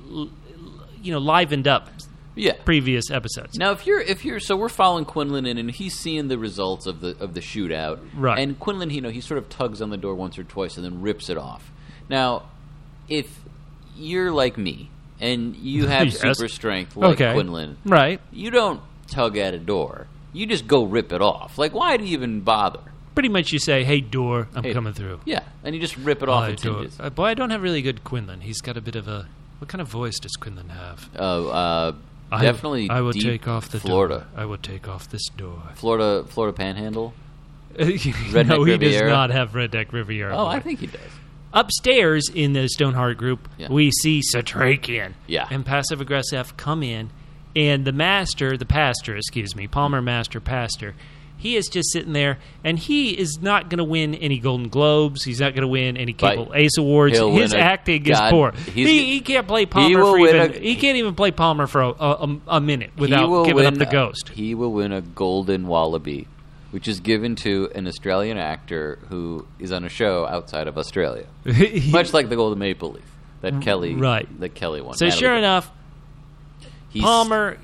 livened up yeah. previous episodes. Now, if you're so we're following Quinlan in, and he's seeing the results of the shootout, Right. And Quinlan, he sort of tugs on the door once or twice and then rips it off. Now, if you're like me and you have Yes. super strength like Okay. Quinlan, Right. you don't tug at a door. You just go rip it off. Like, why do you even bother? Pretty much you say, hey, door, I'm Hey, coming through. Yeah, and you just rip it off Hi, in door. tinges. Boy, I don't have really good Quinlan. He's got a bit of a... What kind of voice does Quinlan have? Definitely I will deep take off the Florida. door. I will take off this door. Florida Panhandle. No, he Redneck does Riviera? not have Redneck Riviera. Oh, I voice. think he does. Upstairs in the Stoneheart group, Yeah. we see Satrakian Yeah. and Passive Aggressive come in, and the pastor, Palmer Master Pastor, he is just sitting there, and he is not going to win any Golden Globes. He's not going to win any Cable But Ace Awards. he'll His win a acting is God- poor. he's- He can't play Palmer will for win even. a- He can't even play Palmer for a minute He without will giving up win- the ghost. He will win a Golden Wallaby, which is given to an Australian actor who is on a show outside of Australia, much like the Golden Maple Leaf that Kelly Right. won. So Natalie sure Wood. enough, He's- Palmer,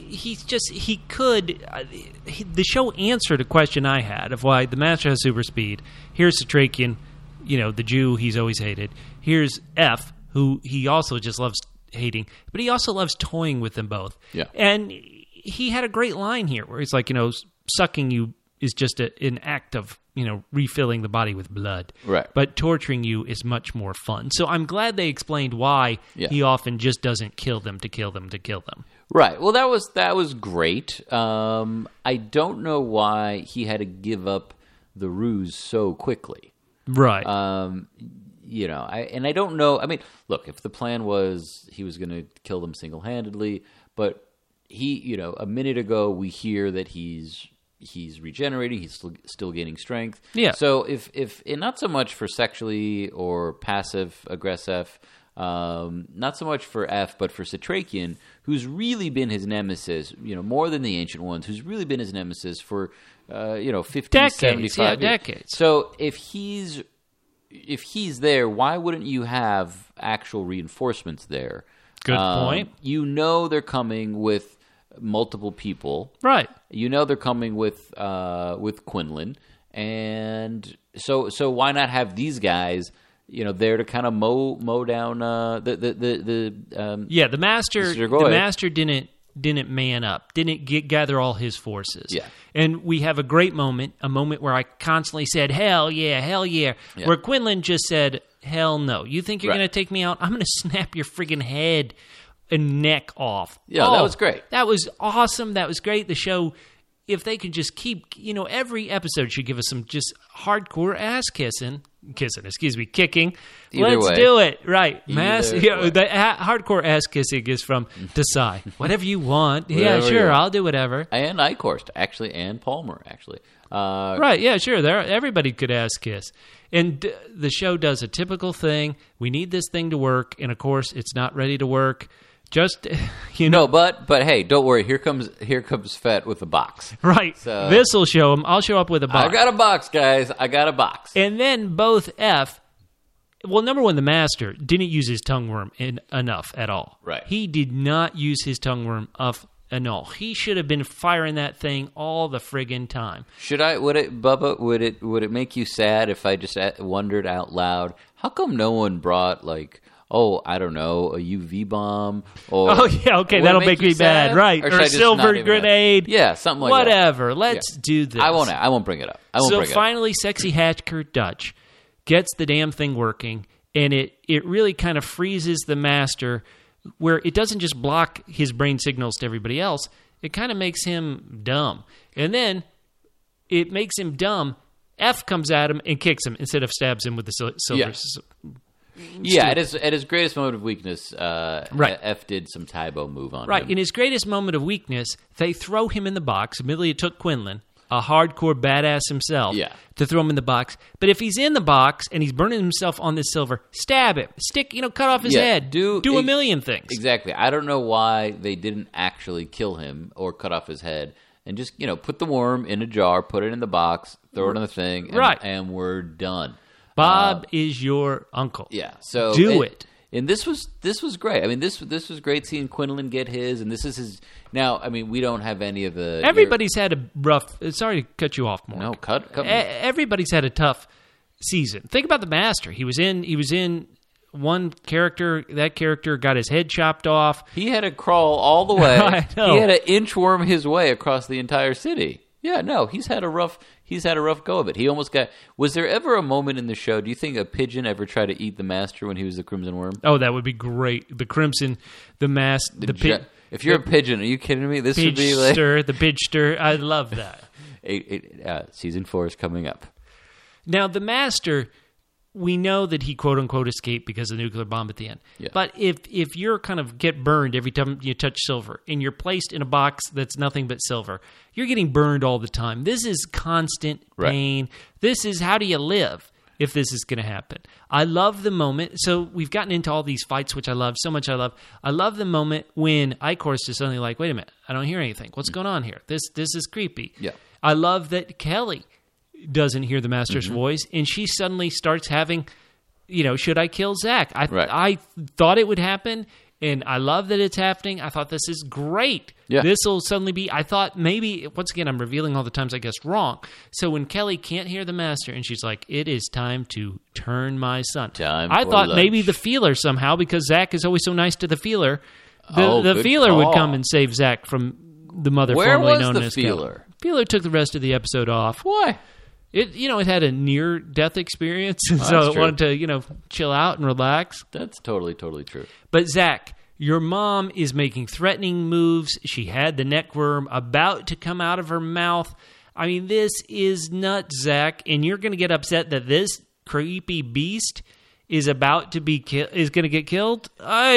the show answered a question I had of why the Master has super speed. Here's Satrakian, the Jew he's always hated. Here's F, who he also just loves hating, but he also loves toying with them both. Yeah. And he had a great line here where he's like, sucking you is just an act of, refilling the body with blood. Right. But torturing you is much more fun. So I'm glad they explained why Yeah. he often just doesn't kill them to kill them to kill them. Right. Well, that was great. I don't know why he had to give up the ruse so quickly. Right. I don't know. I mean, look, if the plan was he was going to kill them single-handedly, but a minute ago we hear that he's regenerating, he's still gaining strength. Yeah. So if not so much for sexually or passive aggressive, not so much for F, but for Satrakian, who's really been his nemesis, more than the Ancient Ones, who's really been his nemesis for 50, Decades, 75 yeah, years. decades. So if he's there, why wouldn't you have actual reinforcements there? Good point. They're coming with multiple people. Right. They're coming with Quinlan, and so why not have these guys, there to kind of mow down the Yeah, the master. Mr. The Goy. master didn't man up, didn't gather all his forces. Yeah. And we have a great moment, a moment where I constantly said, "Hell yeah, hell yeah," Yeah. where Quinlan just said, "Hell no! You think you're Right. going to take me out? I'm going to snap your friggin' head and neck off." Yeah, that was great. That was awesome. That was great. The show, if they could just keep, every episode should give us some just hardcore ass kicking. Either Let's way. do it. Right. Either way. The hardcore ass kissing is from Desai. Whatever you want. Yeah, Whatever you sure. want. I'll do whatever. and Icorst and Palmer actually. Right. Yeah, sure. Everybody could ass kiss. And the show does a typical thing. We need this thing to work. And of course, it's not ready to work. Just, No, but hey, don't worry. Here comes Fett with a box. Right. So- This will show him. I'll show up with a box. I got a box, guys. I got a box. And then both number one, the master didn't use his tongue worm enough at all. Right. He did not use his tongue worm enough. He should have been firing that thing all the friggin' time. Would it make you sad if I just wondered out loud, how come no one brought like oh, I don't know, a UV bomb, or Oh yeah, okay, Would that'll it make me you sad? mad, right? Or Or should I a just silver not even grenade. Yeah, something like that. Whatever. Let's do this. I won't bring it up. I won't So bring it up. finally, Sexy Hacker Dutch gets the damn thing working, and it really kind of freezes the master, where it doesn't just block his brain signals to everybody else. It kind of makes him dumb, and then it makes him dumb. F comes at him and kicks him instead of stabs him with the silver. Yeah. Yeah, at his greatest moment of weakness, Right. F did some Tybo move on Right. him. In his greatest moment of weakness, they throw him in the box. Admittedly, it took Quinlan, a hardcore badass himself, Yeah. to throw him in the box. But if he's in the box and he's burning himself on this silver, stab him. Stick, cut off his Yeah, head. Do a ex- million things. Exactly. I don't know why they didn't actually kill him or cut off his head and just, put the worm in a jar, put it in the box, throw it on the thing, and, Right. and we're done. Bob is your uncle. Yeah. So Do it. And this was great. I mean, this was great seeing Quinlan get his, and this is his. Now, I mean, we don't have any of the. Everybody's had a rough. Sorry to cut you off, Mark. No, cut me. Everybody's had a tough season. Think about the Master. He was in one character. That character got his head chopped off. He had to crawl all the way. I know. He had to inchworm his way across the entire city. Yeah, no, he's had a rough go of it. He almost got. Was there ever a moment in the show? Do you think a pigeon ever tried to eat the Master when he was the Crimson Worm? Oh, that would be great. The Crimson, the Mask, the pig. If you're a pigeon, are you kidding me? This would be like The Pidgester. I love that. season 4 is coming up. Now, the Master, we know that he quote unquote escaped because of the nuclear bomb at the end. Yeah. But if you're kind of get burned every time you touch silver and you're placed in a box that's nothing but silver, you're getting burned all the time. This is constant pain. This is how do you live if this is going to happen? I love the moment. So we've gotten into all these fights, which I love so much. I love the moment when Icorst is suddenly like, wait a minute, I don't hear anything. What's going on here? This is creepy. Yeah. I love that Kelly doesn't hear the Master's voice, and she suddenly starts having, should I kill Zach? I thought it would happen, and I love that it's happening. I thought this is great. Yeah. This will suddenly be, I thought maybe, once again, I'm revealing all the times I guess wrong. So when Kelly can't hear the Master, and she's like, it is time to turn my son. I for thought lunch. maybe the Feeler somehow, because Zach is always so nice to the Feeler, the good Feeler would call. come and save Zach from the mother Where formerly was known the as Feeler? Kelly. Feeler took the rest of the episode off. Why? It had a near-death experience, and so that's it true. wanted to chill out and relax. That's totally true. But Zach, your mom is making threatening moves. She had the neck worm about to come out of her mouth. I mean, this is nuts, Zach, and you're going to get upset that this creepy beast is about to be is going to get killed.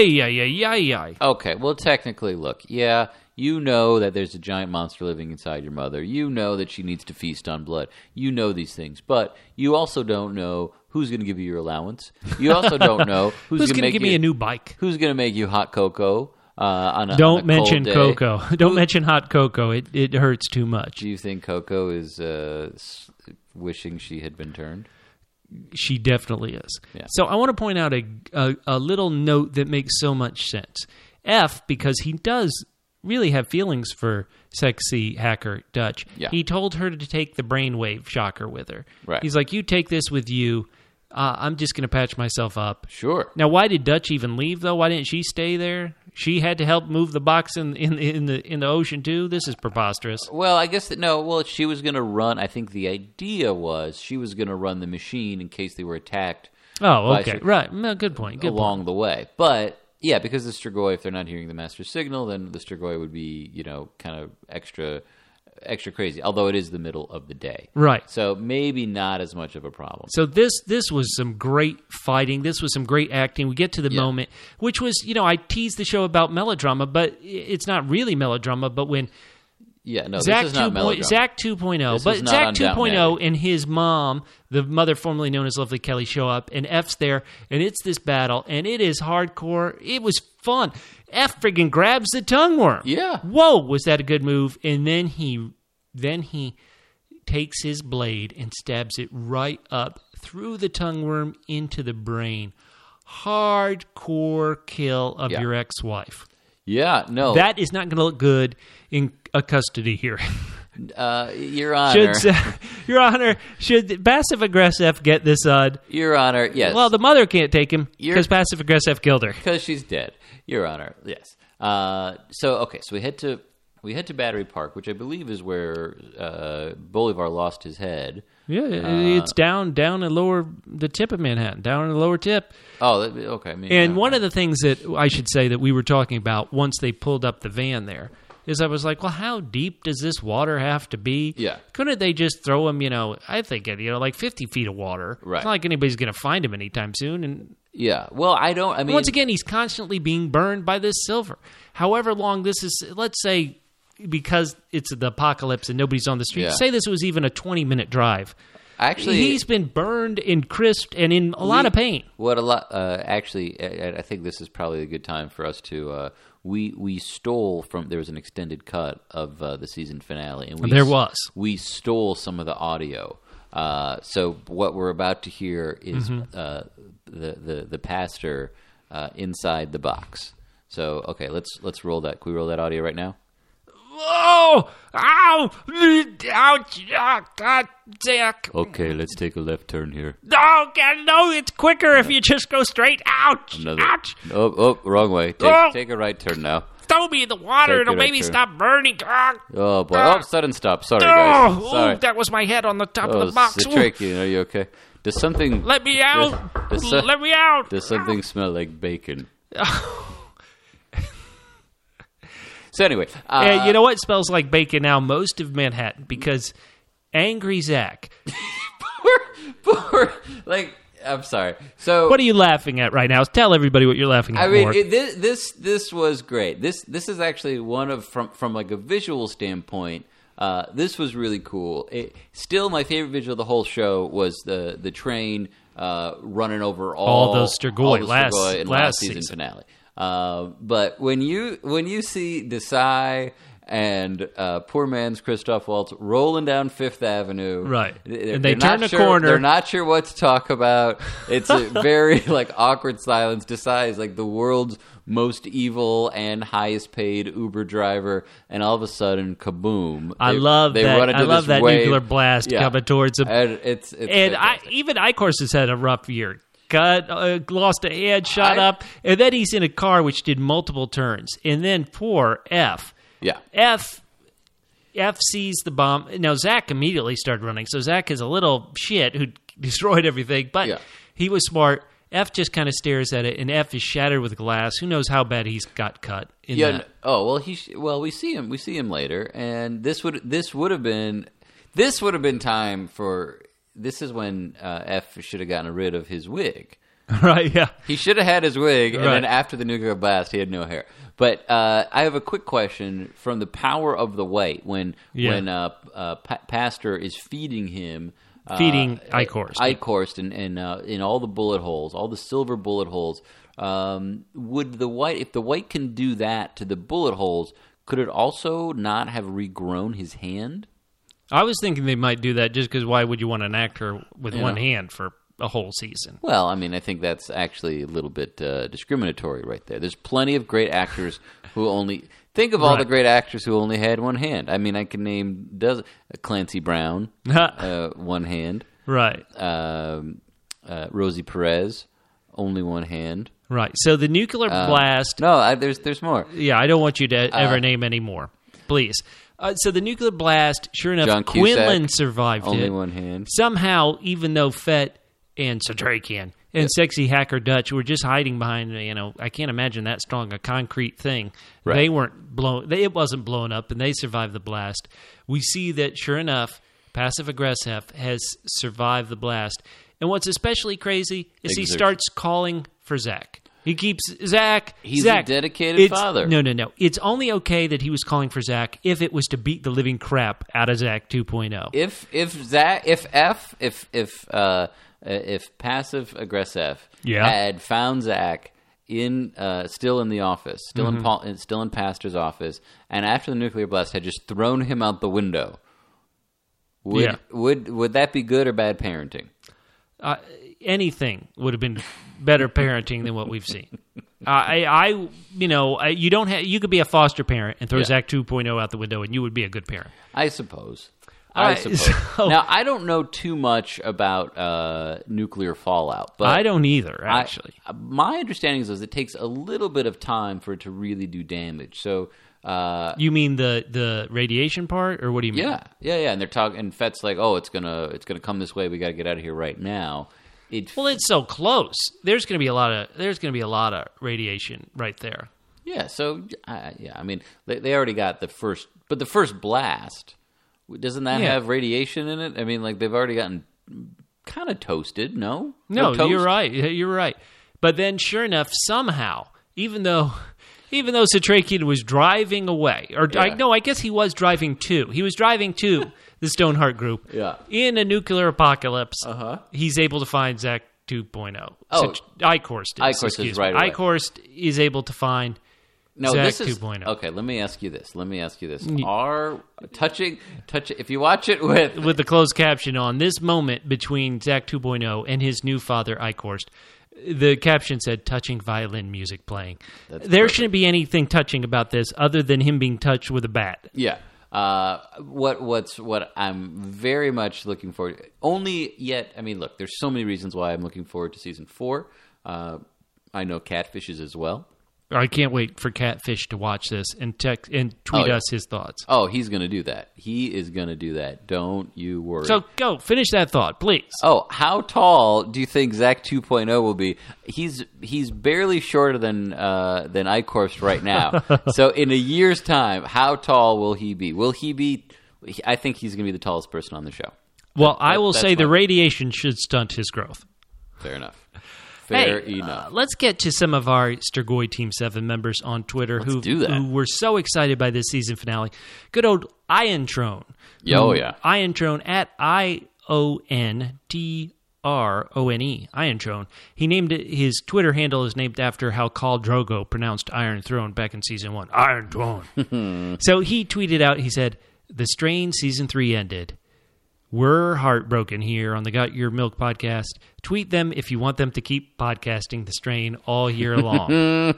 Ay. Okay, well, technically, look, yeah, you know that there's a giant monster living inside your mother. You know that she needs to feast on blood. You know these things, but you also don't know who's going to give you your allowance. You also don't know who's Who's going to going to give me a new bike? Who's going to make you hot cocoa on a Don't on a mention cold day. Coco. Don't mention hot cocoa. It hurts too much. Do you think Coco is wishing she had been turned? She definitely is. Yeah. So I want to point out a little note that makes so much sense. F, because he does really have feelings for Sexy Hacker Dutch. Yeah. He told her to take the brainwave shocker with her. Right. He's like, you take this with you. I'm just going to patch myself up. Sure. Now, why did Dutch even leave, though? Why didn't she stay there? She had to help move the box in the ocean, too? This is preposterous. Well, I guess that no. Well, she was going to run. I think the idea was she was going to run the machine in case they were attacked. Oh, by okay. Right. No, good point. Good along point. the way. But yeah, because the Strigoi, if they're not hearing the Master's signal, then the Strigoi would be, kind of extra crazy. Although it is the middle of the day, Right. so maybe not as much of a problem. So this was some great fighting. This was some great acting. We get to the moment, which was, I teased the show about melodrama, but it's not really melodrama. But when This is not melodrama. Zach 2.0, This but was not Zach on Downton 2.0 Abbey. and his mom, the mother formerly known as Lovely Kelly, show up, and F's there, and it's this battle, and it is hardcore. It was fun. F friggin' grabs the tongue worm. Yeah. Whoa, was that a good move? And then he takes his blade and stabs it right up through the tongue worm into the brain. Hardcore kill of your ex-wife. Yeah, no. That is not going to look good in a custody hearing. Your Honor. Your Honor, should passive aggressive get this on? Your Honor, yes. Well, the mother can't take him because passive aggressive killed her. Because she's dead. Your Honor, yes. So we head to Battery Park, which I believe is where Bolivar lost his head. Yeah, it's down the tip of Manhattan, down in the lower tip. Oh, okay. And one of the things that I should say that we were talking about once they pulled up the van there is I was like, well, how deep does this water have to be? Yeah. Couldn't they just throw him, I think, like 50 feet of water? Right. It's not like anybody's going to find him anytime soon. And yeah. Well, once again, he's constantly being burned by this silver. However long this is, let's say, because it's the apocalypse and nobody's on the street, say this was even a 20-minute drive. Actually, he's been burned and crisped and in a lot of pain. Actually, I think this is probably a good time for us to. We stole from. There was an extended cut of the season finale, and we stole some of the audio. So what we're about to hear is the pastor inside the box. So okay, let's roll that. Can we roll that audio right now? Oh! Ow! Ouch! Oh, God, Zach. Okay, let's take a left turn here. No, God, no, it's quicker if you just go straight. Ouch! Ouch! Oh, wrong way. Take a right turn now. Throw me in the water. It'll make me stop burning. Oh, boy. Oh, sudden stop. Sorry, guys. Sorry. That was my head on the top of the box. It's tricky. Are you okay? Does something... Let me out. Let me out. Does something smell like bacon? So anyway, you know what smells like bacon now? Most of Manhattan, because Angry Zach. poor, I'm sorry. So what are you laughing at right now? Tell everybody what you're laughing at. I mean, this was great. This is actually one of from like a visual standpoint. This was really cool. Still, my favorite visual of the whole show was the train running over all those Strigoi last season finale. But when you see Desai and poor man's Christoph Waltz rolling down Fifth Avenue, right? And they turn the corner. They're not sure what to talk about. It's a very awkward silence. Desai is the world's most evil and highest paid Uber driver, and all of a sudden, kaboom! I love that nuclear blast coming towards him. And it's even Icorus has had a rough year. Lost a head, shot up, and then he's in a car which did multiple turns. And then poor F. Yeah. F sees the bomb. Now, Zach immediately started running. So Zach is a little shit who destroyed everything, but he was smart. F just kind of stares at it, and F is shattered with glass. Who knows how bad he's got cut in that. Oh, well, we see him later, and this would have been time for... This is when F should have gotten rid of his wig. Right, yeah. He should have had his wig, and then after the nuclear blast, he had no hair. But I have a quick question from the power of the white when Pastor is feeding him... feeding Icorus. And in all the bullet holes, all the silver bullet holes, would the white... If the white can do that to the bullet holes, could it also not have regrown his hand? I was thinking they might do that just because why would you want an actor with one hand for a whole season? Well, I mean, I think that's actually a little bit discriminatory right there. There's plenty of great actors who only... Think of all the great actors who only had one hand. I mean, I can name Clancy Brown, one hand. Right. Rosie Perez, only one hand. Right. So the nuclear blast... No, there's more. Yeah, I don't want you to ever name any more. Please. So the nuclear blast, sure enough, John Cusack, Quinlan survived only it. One hand. Somehow, even though Fett and Satrakian and Sexy Hacker Dutch were just hiding behind, I can't imagine that strong a concrete thing. Right. They weren't blown. It wasn't blown up, and they survived the blast. We see that, sure enough, Passive Aggressive has survived the blast. And what's especially crazy is he starts calling for Zach. He keeps Zach. He's Zach. a dedicated father. No. It's only okay that he was calling for Zach if it was to beat the living crap out of Zach 2.0. If Passive Aggressive had found Zach still in the office, still in Pastor's office, and after the nuclear blast had just thrown him out the window, would that be good or bad parenting? Anything would have been better parenting than what we've seen. You don't have. You could be a foster parent and throw Yeah. Zach 2.0 out the window, and you would be a good parent. I suppose. So- Now, I don't know too much about nuclear fallout, but I don't either, actually. my understanding is it takes a little bit of time for it to really do damage. So, You mean the radiation part, or what do you mean? yeah. And they're talking, and Fett's like, "Oh, it's gonna come this way. We got to get out of here right now." Well, it's so close. There's going to be a lot of radiation right there. Yeah. So, I mean, they already got the first blast. Doesn't that Yeah. have radiation in it? I mean, like they've already gotten kind of toasted. No, No, toast? you're right. You're right. But then, sure enough, somehow, even though Satrakian was driving away, I guess he was driving to. He was driving to the Stoneheart group. Yeah. In a nuclear apocalypse, Uh-huh. he's able to find Zach 2.0. Oh. Eichhorst is. Eichhorst excuse is me. right away. Eichhorst is able to find No, Zach this is 2.0. okay. Let me ask you this. Are touching? If you watch it with With the closed caption on, this moment between Zach 2.0 and his new father, Eichhorst, the caption said, touching violin music playing. There perfect. shouldn't be anything touching about this other than him being touched with a bat. yeah. What I'm very much looking forward. Only yet. I mean, look. There's so many reasons why I'm looking forward to season 4. I know Catfishes as well. I can't wait for Catfish to watch this and tweet us his thoughts. Oh, he's going to do that. He is going to do that. Don't you worry. So go, finish that thought, please. Oh, how tall do you think Zach 2.0 will be? He's barely shorter than Eichhorst right now. So in a year's time, how tall will he be? Will he be? I think he's going to be the tallest person on the show. Well, I will that's say the fine. radiation should stunt his growth. Fair enough. Fair Hey, enough. let's get to some of our Sturgoy Team 7 members on Twitter who do that. who were so excited by this season finale. Good old Iontrone. Oh, yeah. Iontrone at IONTRONE. Iontrone. He named it, his Twitter handle is named after how Khal Drogo pronounced Iron Throne back in season 1. Iron Throne. So he tweeted out, he said, "The Strain season 3 ended. We're heartbroken here on the Got Your Milk podcast. Tweet them if you want them to keep podcasting The Strain all year long."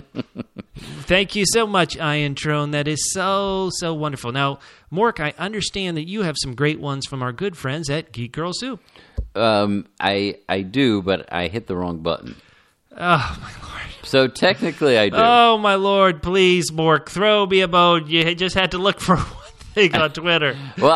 Thank you so much, Ian Trone. That is so wonderful. Now, Mork, I understand that you have some great ones from our good friends at Geek Girl Soup. I do, but I hit the wrong button. Oh, my Lord. So technically, I do. Oh, my Lord. Please, Mork, throw me a bone. You just had to look for one thing on Twitter. Well,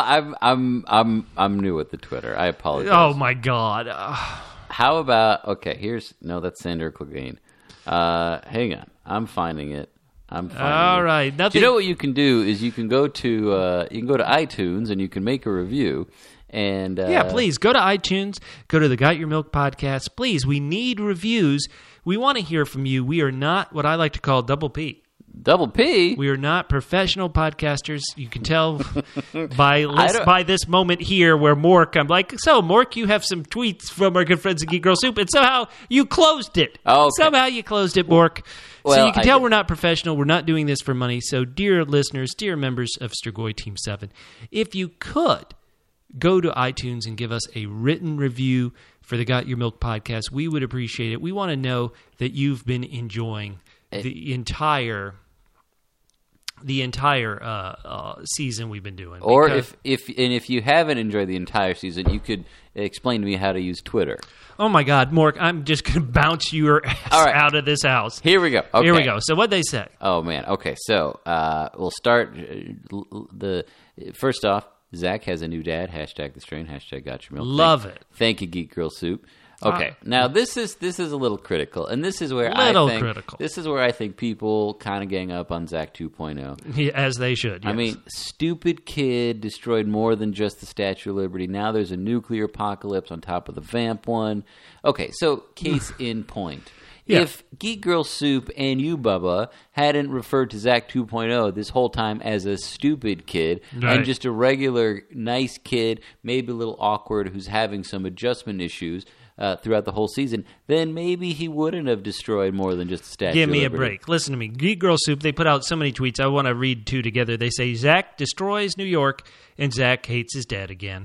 I'm new with the Twitter. I apologize. Oh, my God. How about that's Sandra Clegane. Hang on, I'm finding it. All right. Do Nothing. you know what you can do is you can go to iTunes and you can make a review. And Yeah, please go to iTunes, go to the Got Your Milk podcast. Please, we need reviews. We want to hear from you. We are not what I like to call double P. Double P. We are not professional podcasters. You can tell by this moment here where Mork, I'm like, so Mork, you have some tweets from our good friends at Geek Girl Soup, and somehow you closed it. Oh, okay. Somehow you closed it, Mork. So Well, you can I tell did. we're not professional. We're not doing this for money. So dear listeners, dear members of Sturgoy Team 7, if you could go to iTunes and give us a written review for the Got Your Milk podcast, we would appreciate it. We want to know that you've been enjoying the entire season we've been doing. Or Because- if you haven't enjoyed the entire season, you could explain to me how to use Twitter. oh my God, Mork, I'm just going to bounce your ass All right. out of this house. Here we go. Okay. Here we go. So what'd they say? Oh man. Okay. So we'll start. First off, Zach has a new dad. Hashtag the strain. Hashtag got your milk. Love it. Thank you, Geek Girl Soup. Okay, now this is a little critical, and this is where this is where I think people kind of gang up on Zach 2.0. As they should. Yes. I mean, stupid kid destroyed more than just the Statue of Liberty. Now there's a nuclear apocalypse on top of the vamp one. Okay, so case in point. Yeah. If Geek Girl Soup and you, Bubba, hadn't referred to Zach 2.0 this whole time as a stupid kid Right. and just a regular nice kid, maybe a little awkward, who's having some adjustment issues throughout the whole season, then maybe he wouldn't have destroyed more than just the Statue Give of me a Liberty. break. Listen to me. Geek Girl Soup, they put out so many tweets. I want to read two together. They say, Zach destroys New York and Zach hates his dad again.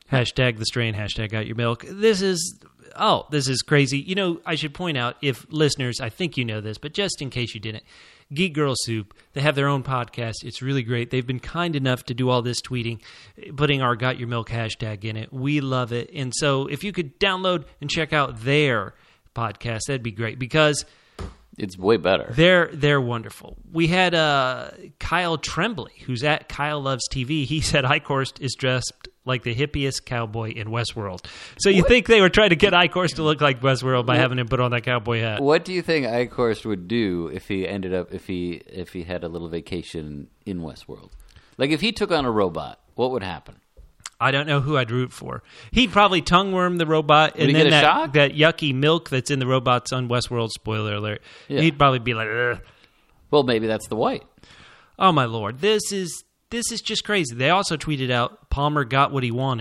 Hashtag the strain, hashtag got your milk. This is crazy. You know, I should point out, if listeners, I think you know this, but just in case you didn't, Geek Girl Soup, they have their own podcast. It's really great. They've been kind enough to do all this tweeting, putting our Got Your Milk hashtag in it. We love it. And so if you could download and check out their podcast, that'd be great, because It's way better. they're wonderful. We had Kyle Tremblay, who's at Kyle Loves TV. He said Icorst is dressed like the hippiest cowboy in Westworld. So you think they were trying to get Icorst to look like Westworld by having him put on that cowboy hat? What do you think Icorst would do if he ended up if he had a little vacation in Westworld? Like if he took on a robot, what would happen? I don't know who I'd root for. He'd probably tongue-worm the robot, Would he and then get a shock? that yucky milk that's in the robots on Westworld, spoiler alert, Yeah. he'd probably be like, ugh. Well, maybe that's the white. Oh my lord, this is just crazy. They also tweeted out Palmer got what he wanted. ...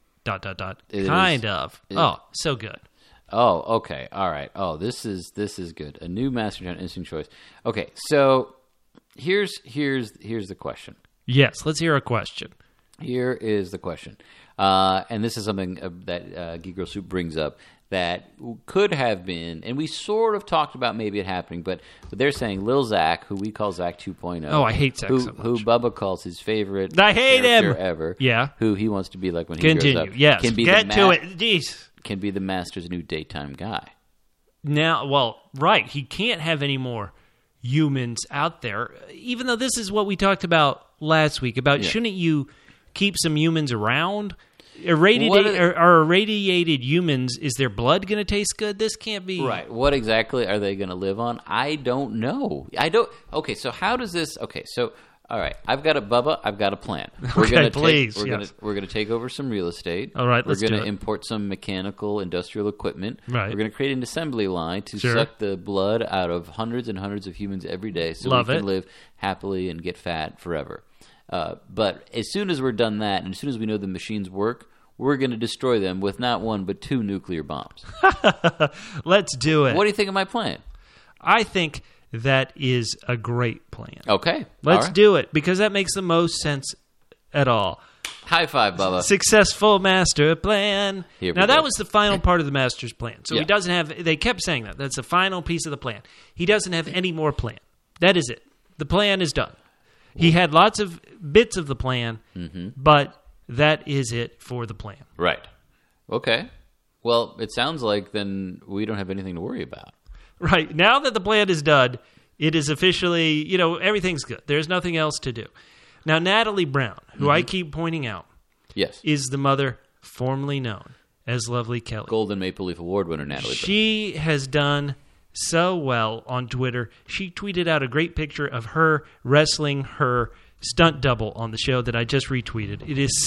It Kind is- of. it- Oh, so good. Oh, okay. All right. Oh, this is good. A new Master Channel Instant Choice. Okay, so here's the question. Yes, let's hear a question. Here is the question. And this is something that Geek Girl Soup brings up that could have been, and we sort of talked about maybe it happening, but they're saying Lil Zach, who we call Zach 2.0. Oh, I hate Zach who, so much. Who Bubba calls his favorite I hate character him. ever. Yeah. Who he wants to be like when he Continue. grows up. Yes. Can be Get the to it. Jeez. Can be the Master's new daytime guy. Now, well, right. He can't have any more humans out there, even though this is what we talked about last week about shouldn't you keep some humans around? Are irradiated humans, is their blood going to taste good? This can't be. Right. What exactly are they going to live on? I don't know. Okay, so how does this... Okay, so... All right, I've got a plan. We're Okay, gonna please, we're gonna take over some real estate. All right, let's We're do gonna it. import some mechanical industrial equipment. Right. We're gonna create an assembly line to Sure. suck the blood out of hundreds and hundreds of humans every day, so Love we can it. live happily and get fat forever. But as soon as we're done that, and as soon as we know the machines work, we're gonna destroy them with not one but 2 nuclear bombs. Let's do it. What do you think of my plan? I think that is a great plan. Okay, Let's all right. do it, because that makes the most sense at all. High five, Bubba. Successful master plan. Here we Now, that go. was the final part of the master's plan. So Yeah. he doesn't have, they kept saying that. That's the final piece of the plan. He doesn't have any more plan. That is it. The plan is done. He had lots of bits of the plan, but that is it for the plan. Right. Okay. Well, it sounds like then we don't have anything to worry about. Right. Now that the plan is done, it is officially, everything's good. There's nothing else to do. Now, Natalie Brown, who I keep pointing out, Yes. is the mother formerly known as Lovely Kelly. Golden Maple Leaf Award winner Natalie Brown. She has done so well on Twitter. She tweeted out a great picture of her wrestling her stunt double on the show that I just retweeted. It is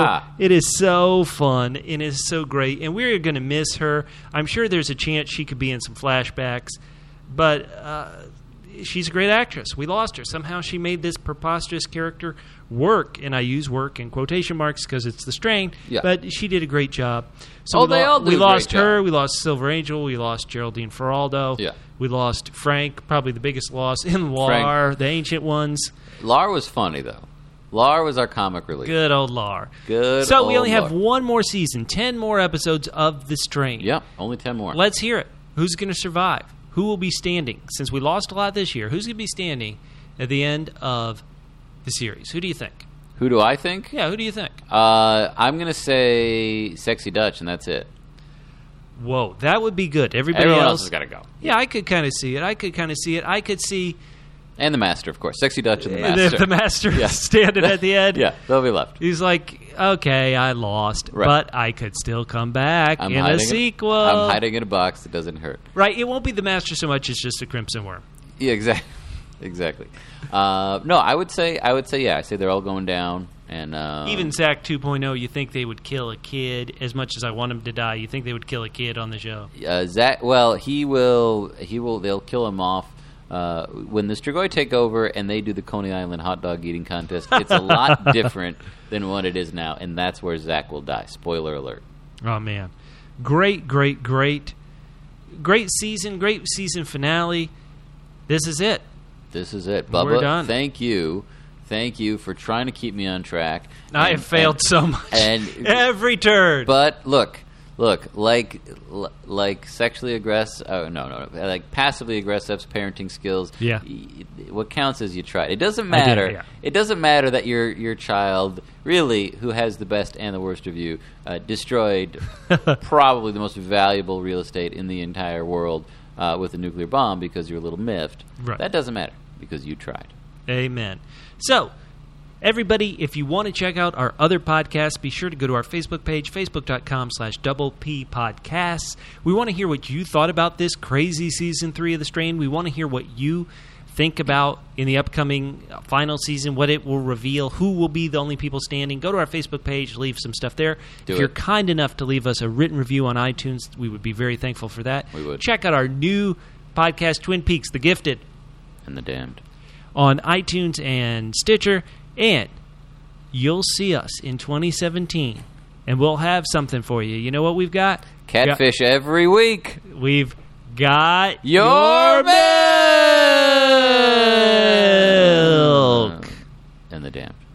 so fun and it is so great. And we're going to miss her. I'm sure there's a chance she could be in some flashbacks, but she's a great actress. We lost her. Somehow she made this preposterous character work, and I use work in quotation marks because it's the strain, Yeah. but she did a great job. So Oh, they all do we a lost great her. job. We lost Silver Angel. We lost Geraldine Feraldo. Yeah. We lost Frank, probably the biggest loss, and Lar, the Ancient Ones. Lar was funny, though. Lar was our comic relief. Good old Lar. Good So we old only have Lar. one more season, 10 more episodes of The Strain. Yep, only 10 more. Let's hear it. Who's going to survive? Who will be standing? Since we lost a lot this year, who's going to be standing at the end of the series? Who do you think? Who do I think? Yeah, who do you think? I'm going to say Sexy Dutch, and that's it. Whoa, that would be good. Everybody Everyone else else has got to go. Yeah, I could kind of see it. I could see And the Master, of course. Sexy Dutch and the Master. the master Yeah. standing at the end. Yeah, they'll be left. He's like, okay, I lost, Right. but I could still come back in a hiding sequel. I'm hiding in a box that doesn't hurt. Right, it won't be the master so much, it's just a Crimson Worm. Yeah, exactly. No, I would say, yeah. I say they're all going down, and Even Zach 2.0, you think they would kill a kid as much as I want him to die? You think they would kill a kid on the show? Zach. Well, he will. They'll kill him off when the Strigoi take over and they do the Coney Island hot dog eating contest. It's a lot different than what it is now, and that's where Zach will die. Spoiler alert. Oh, man. Great season finale. This is it. This is it, We're Bubba. done. Thank you thank you for trying to keep me on track. I have failed so much. And Every turn. But look, like sexually aggressive. Oh no, like passively aggressive parenting skills. Yeah. What counts is you tried. It doesn't matter. Yeah. It doesn't matter that your child, really, who has the best and the worst of you, destroyed probably the most valuable real estate in the entire world with a nuclear bomb because you're a little miffed. Right. That doesn't matter because you tried. Amen. So, everybody, if you want to check out our other podcasts, be sure to go to our Facebook page, facebook.com/Double P Podcasts. We want to hear what you thought about this crazy season 3 of The Strain. We want to hear what you think about in the upcoming final season, what it will reveal, who will be the only people standing. Go to our Facebook page, leave some stuff there. If you're kind enough to leave us a written review on iTunes, we would be very thankful for that. We would. Check out our new podcast, Twin Peaks, The Gifted, And the damned. on iTunes and Stitcher, and you'll see us in 2017, and we'll have something for you. You know what we've got? Catfish every week. We've got Your milk. And the damned.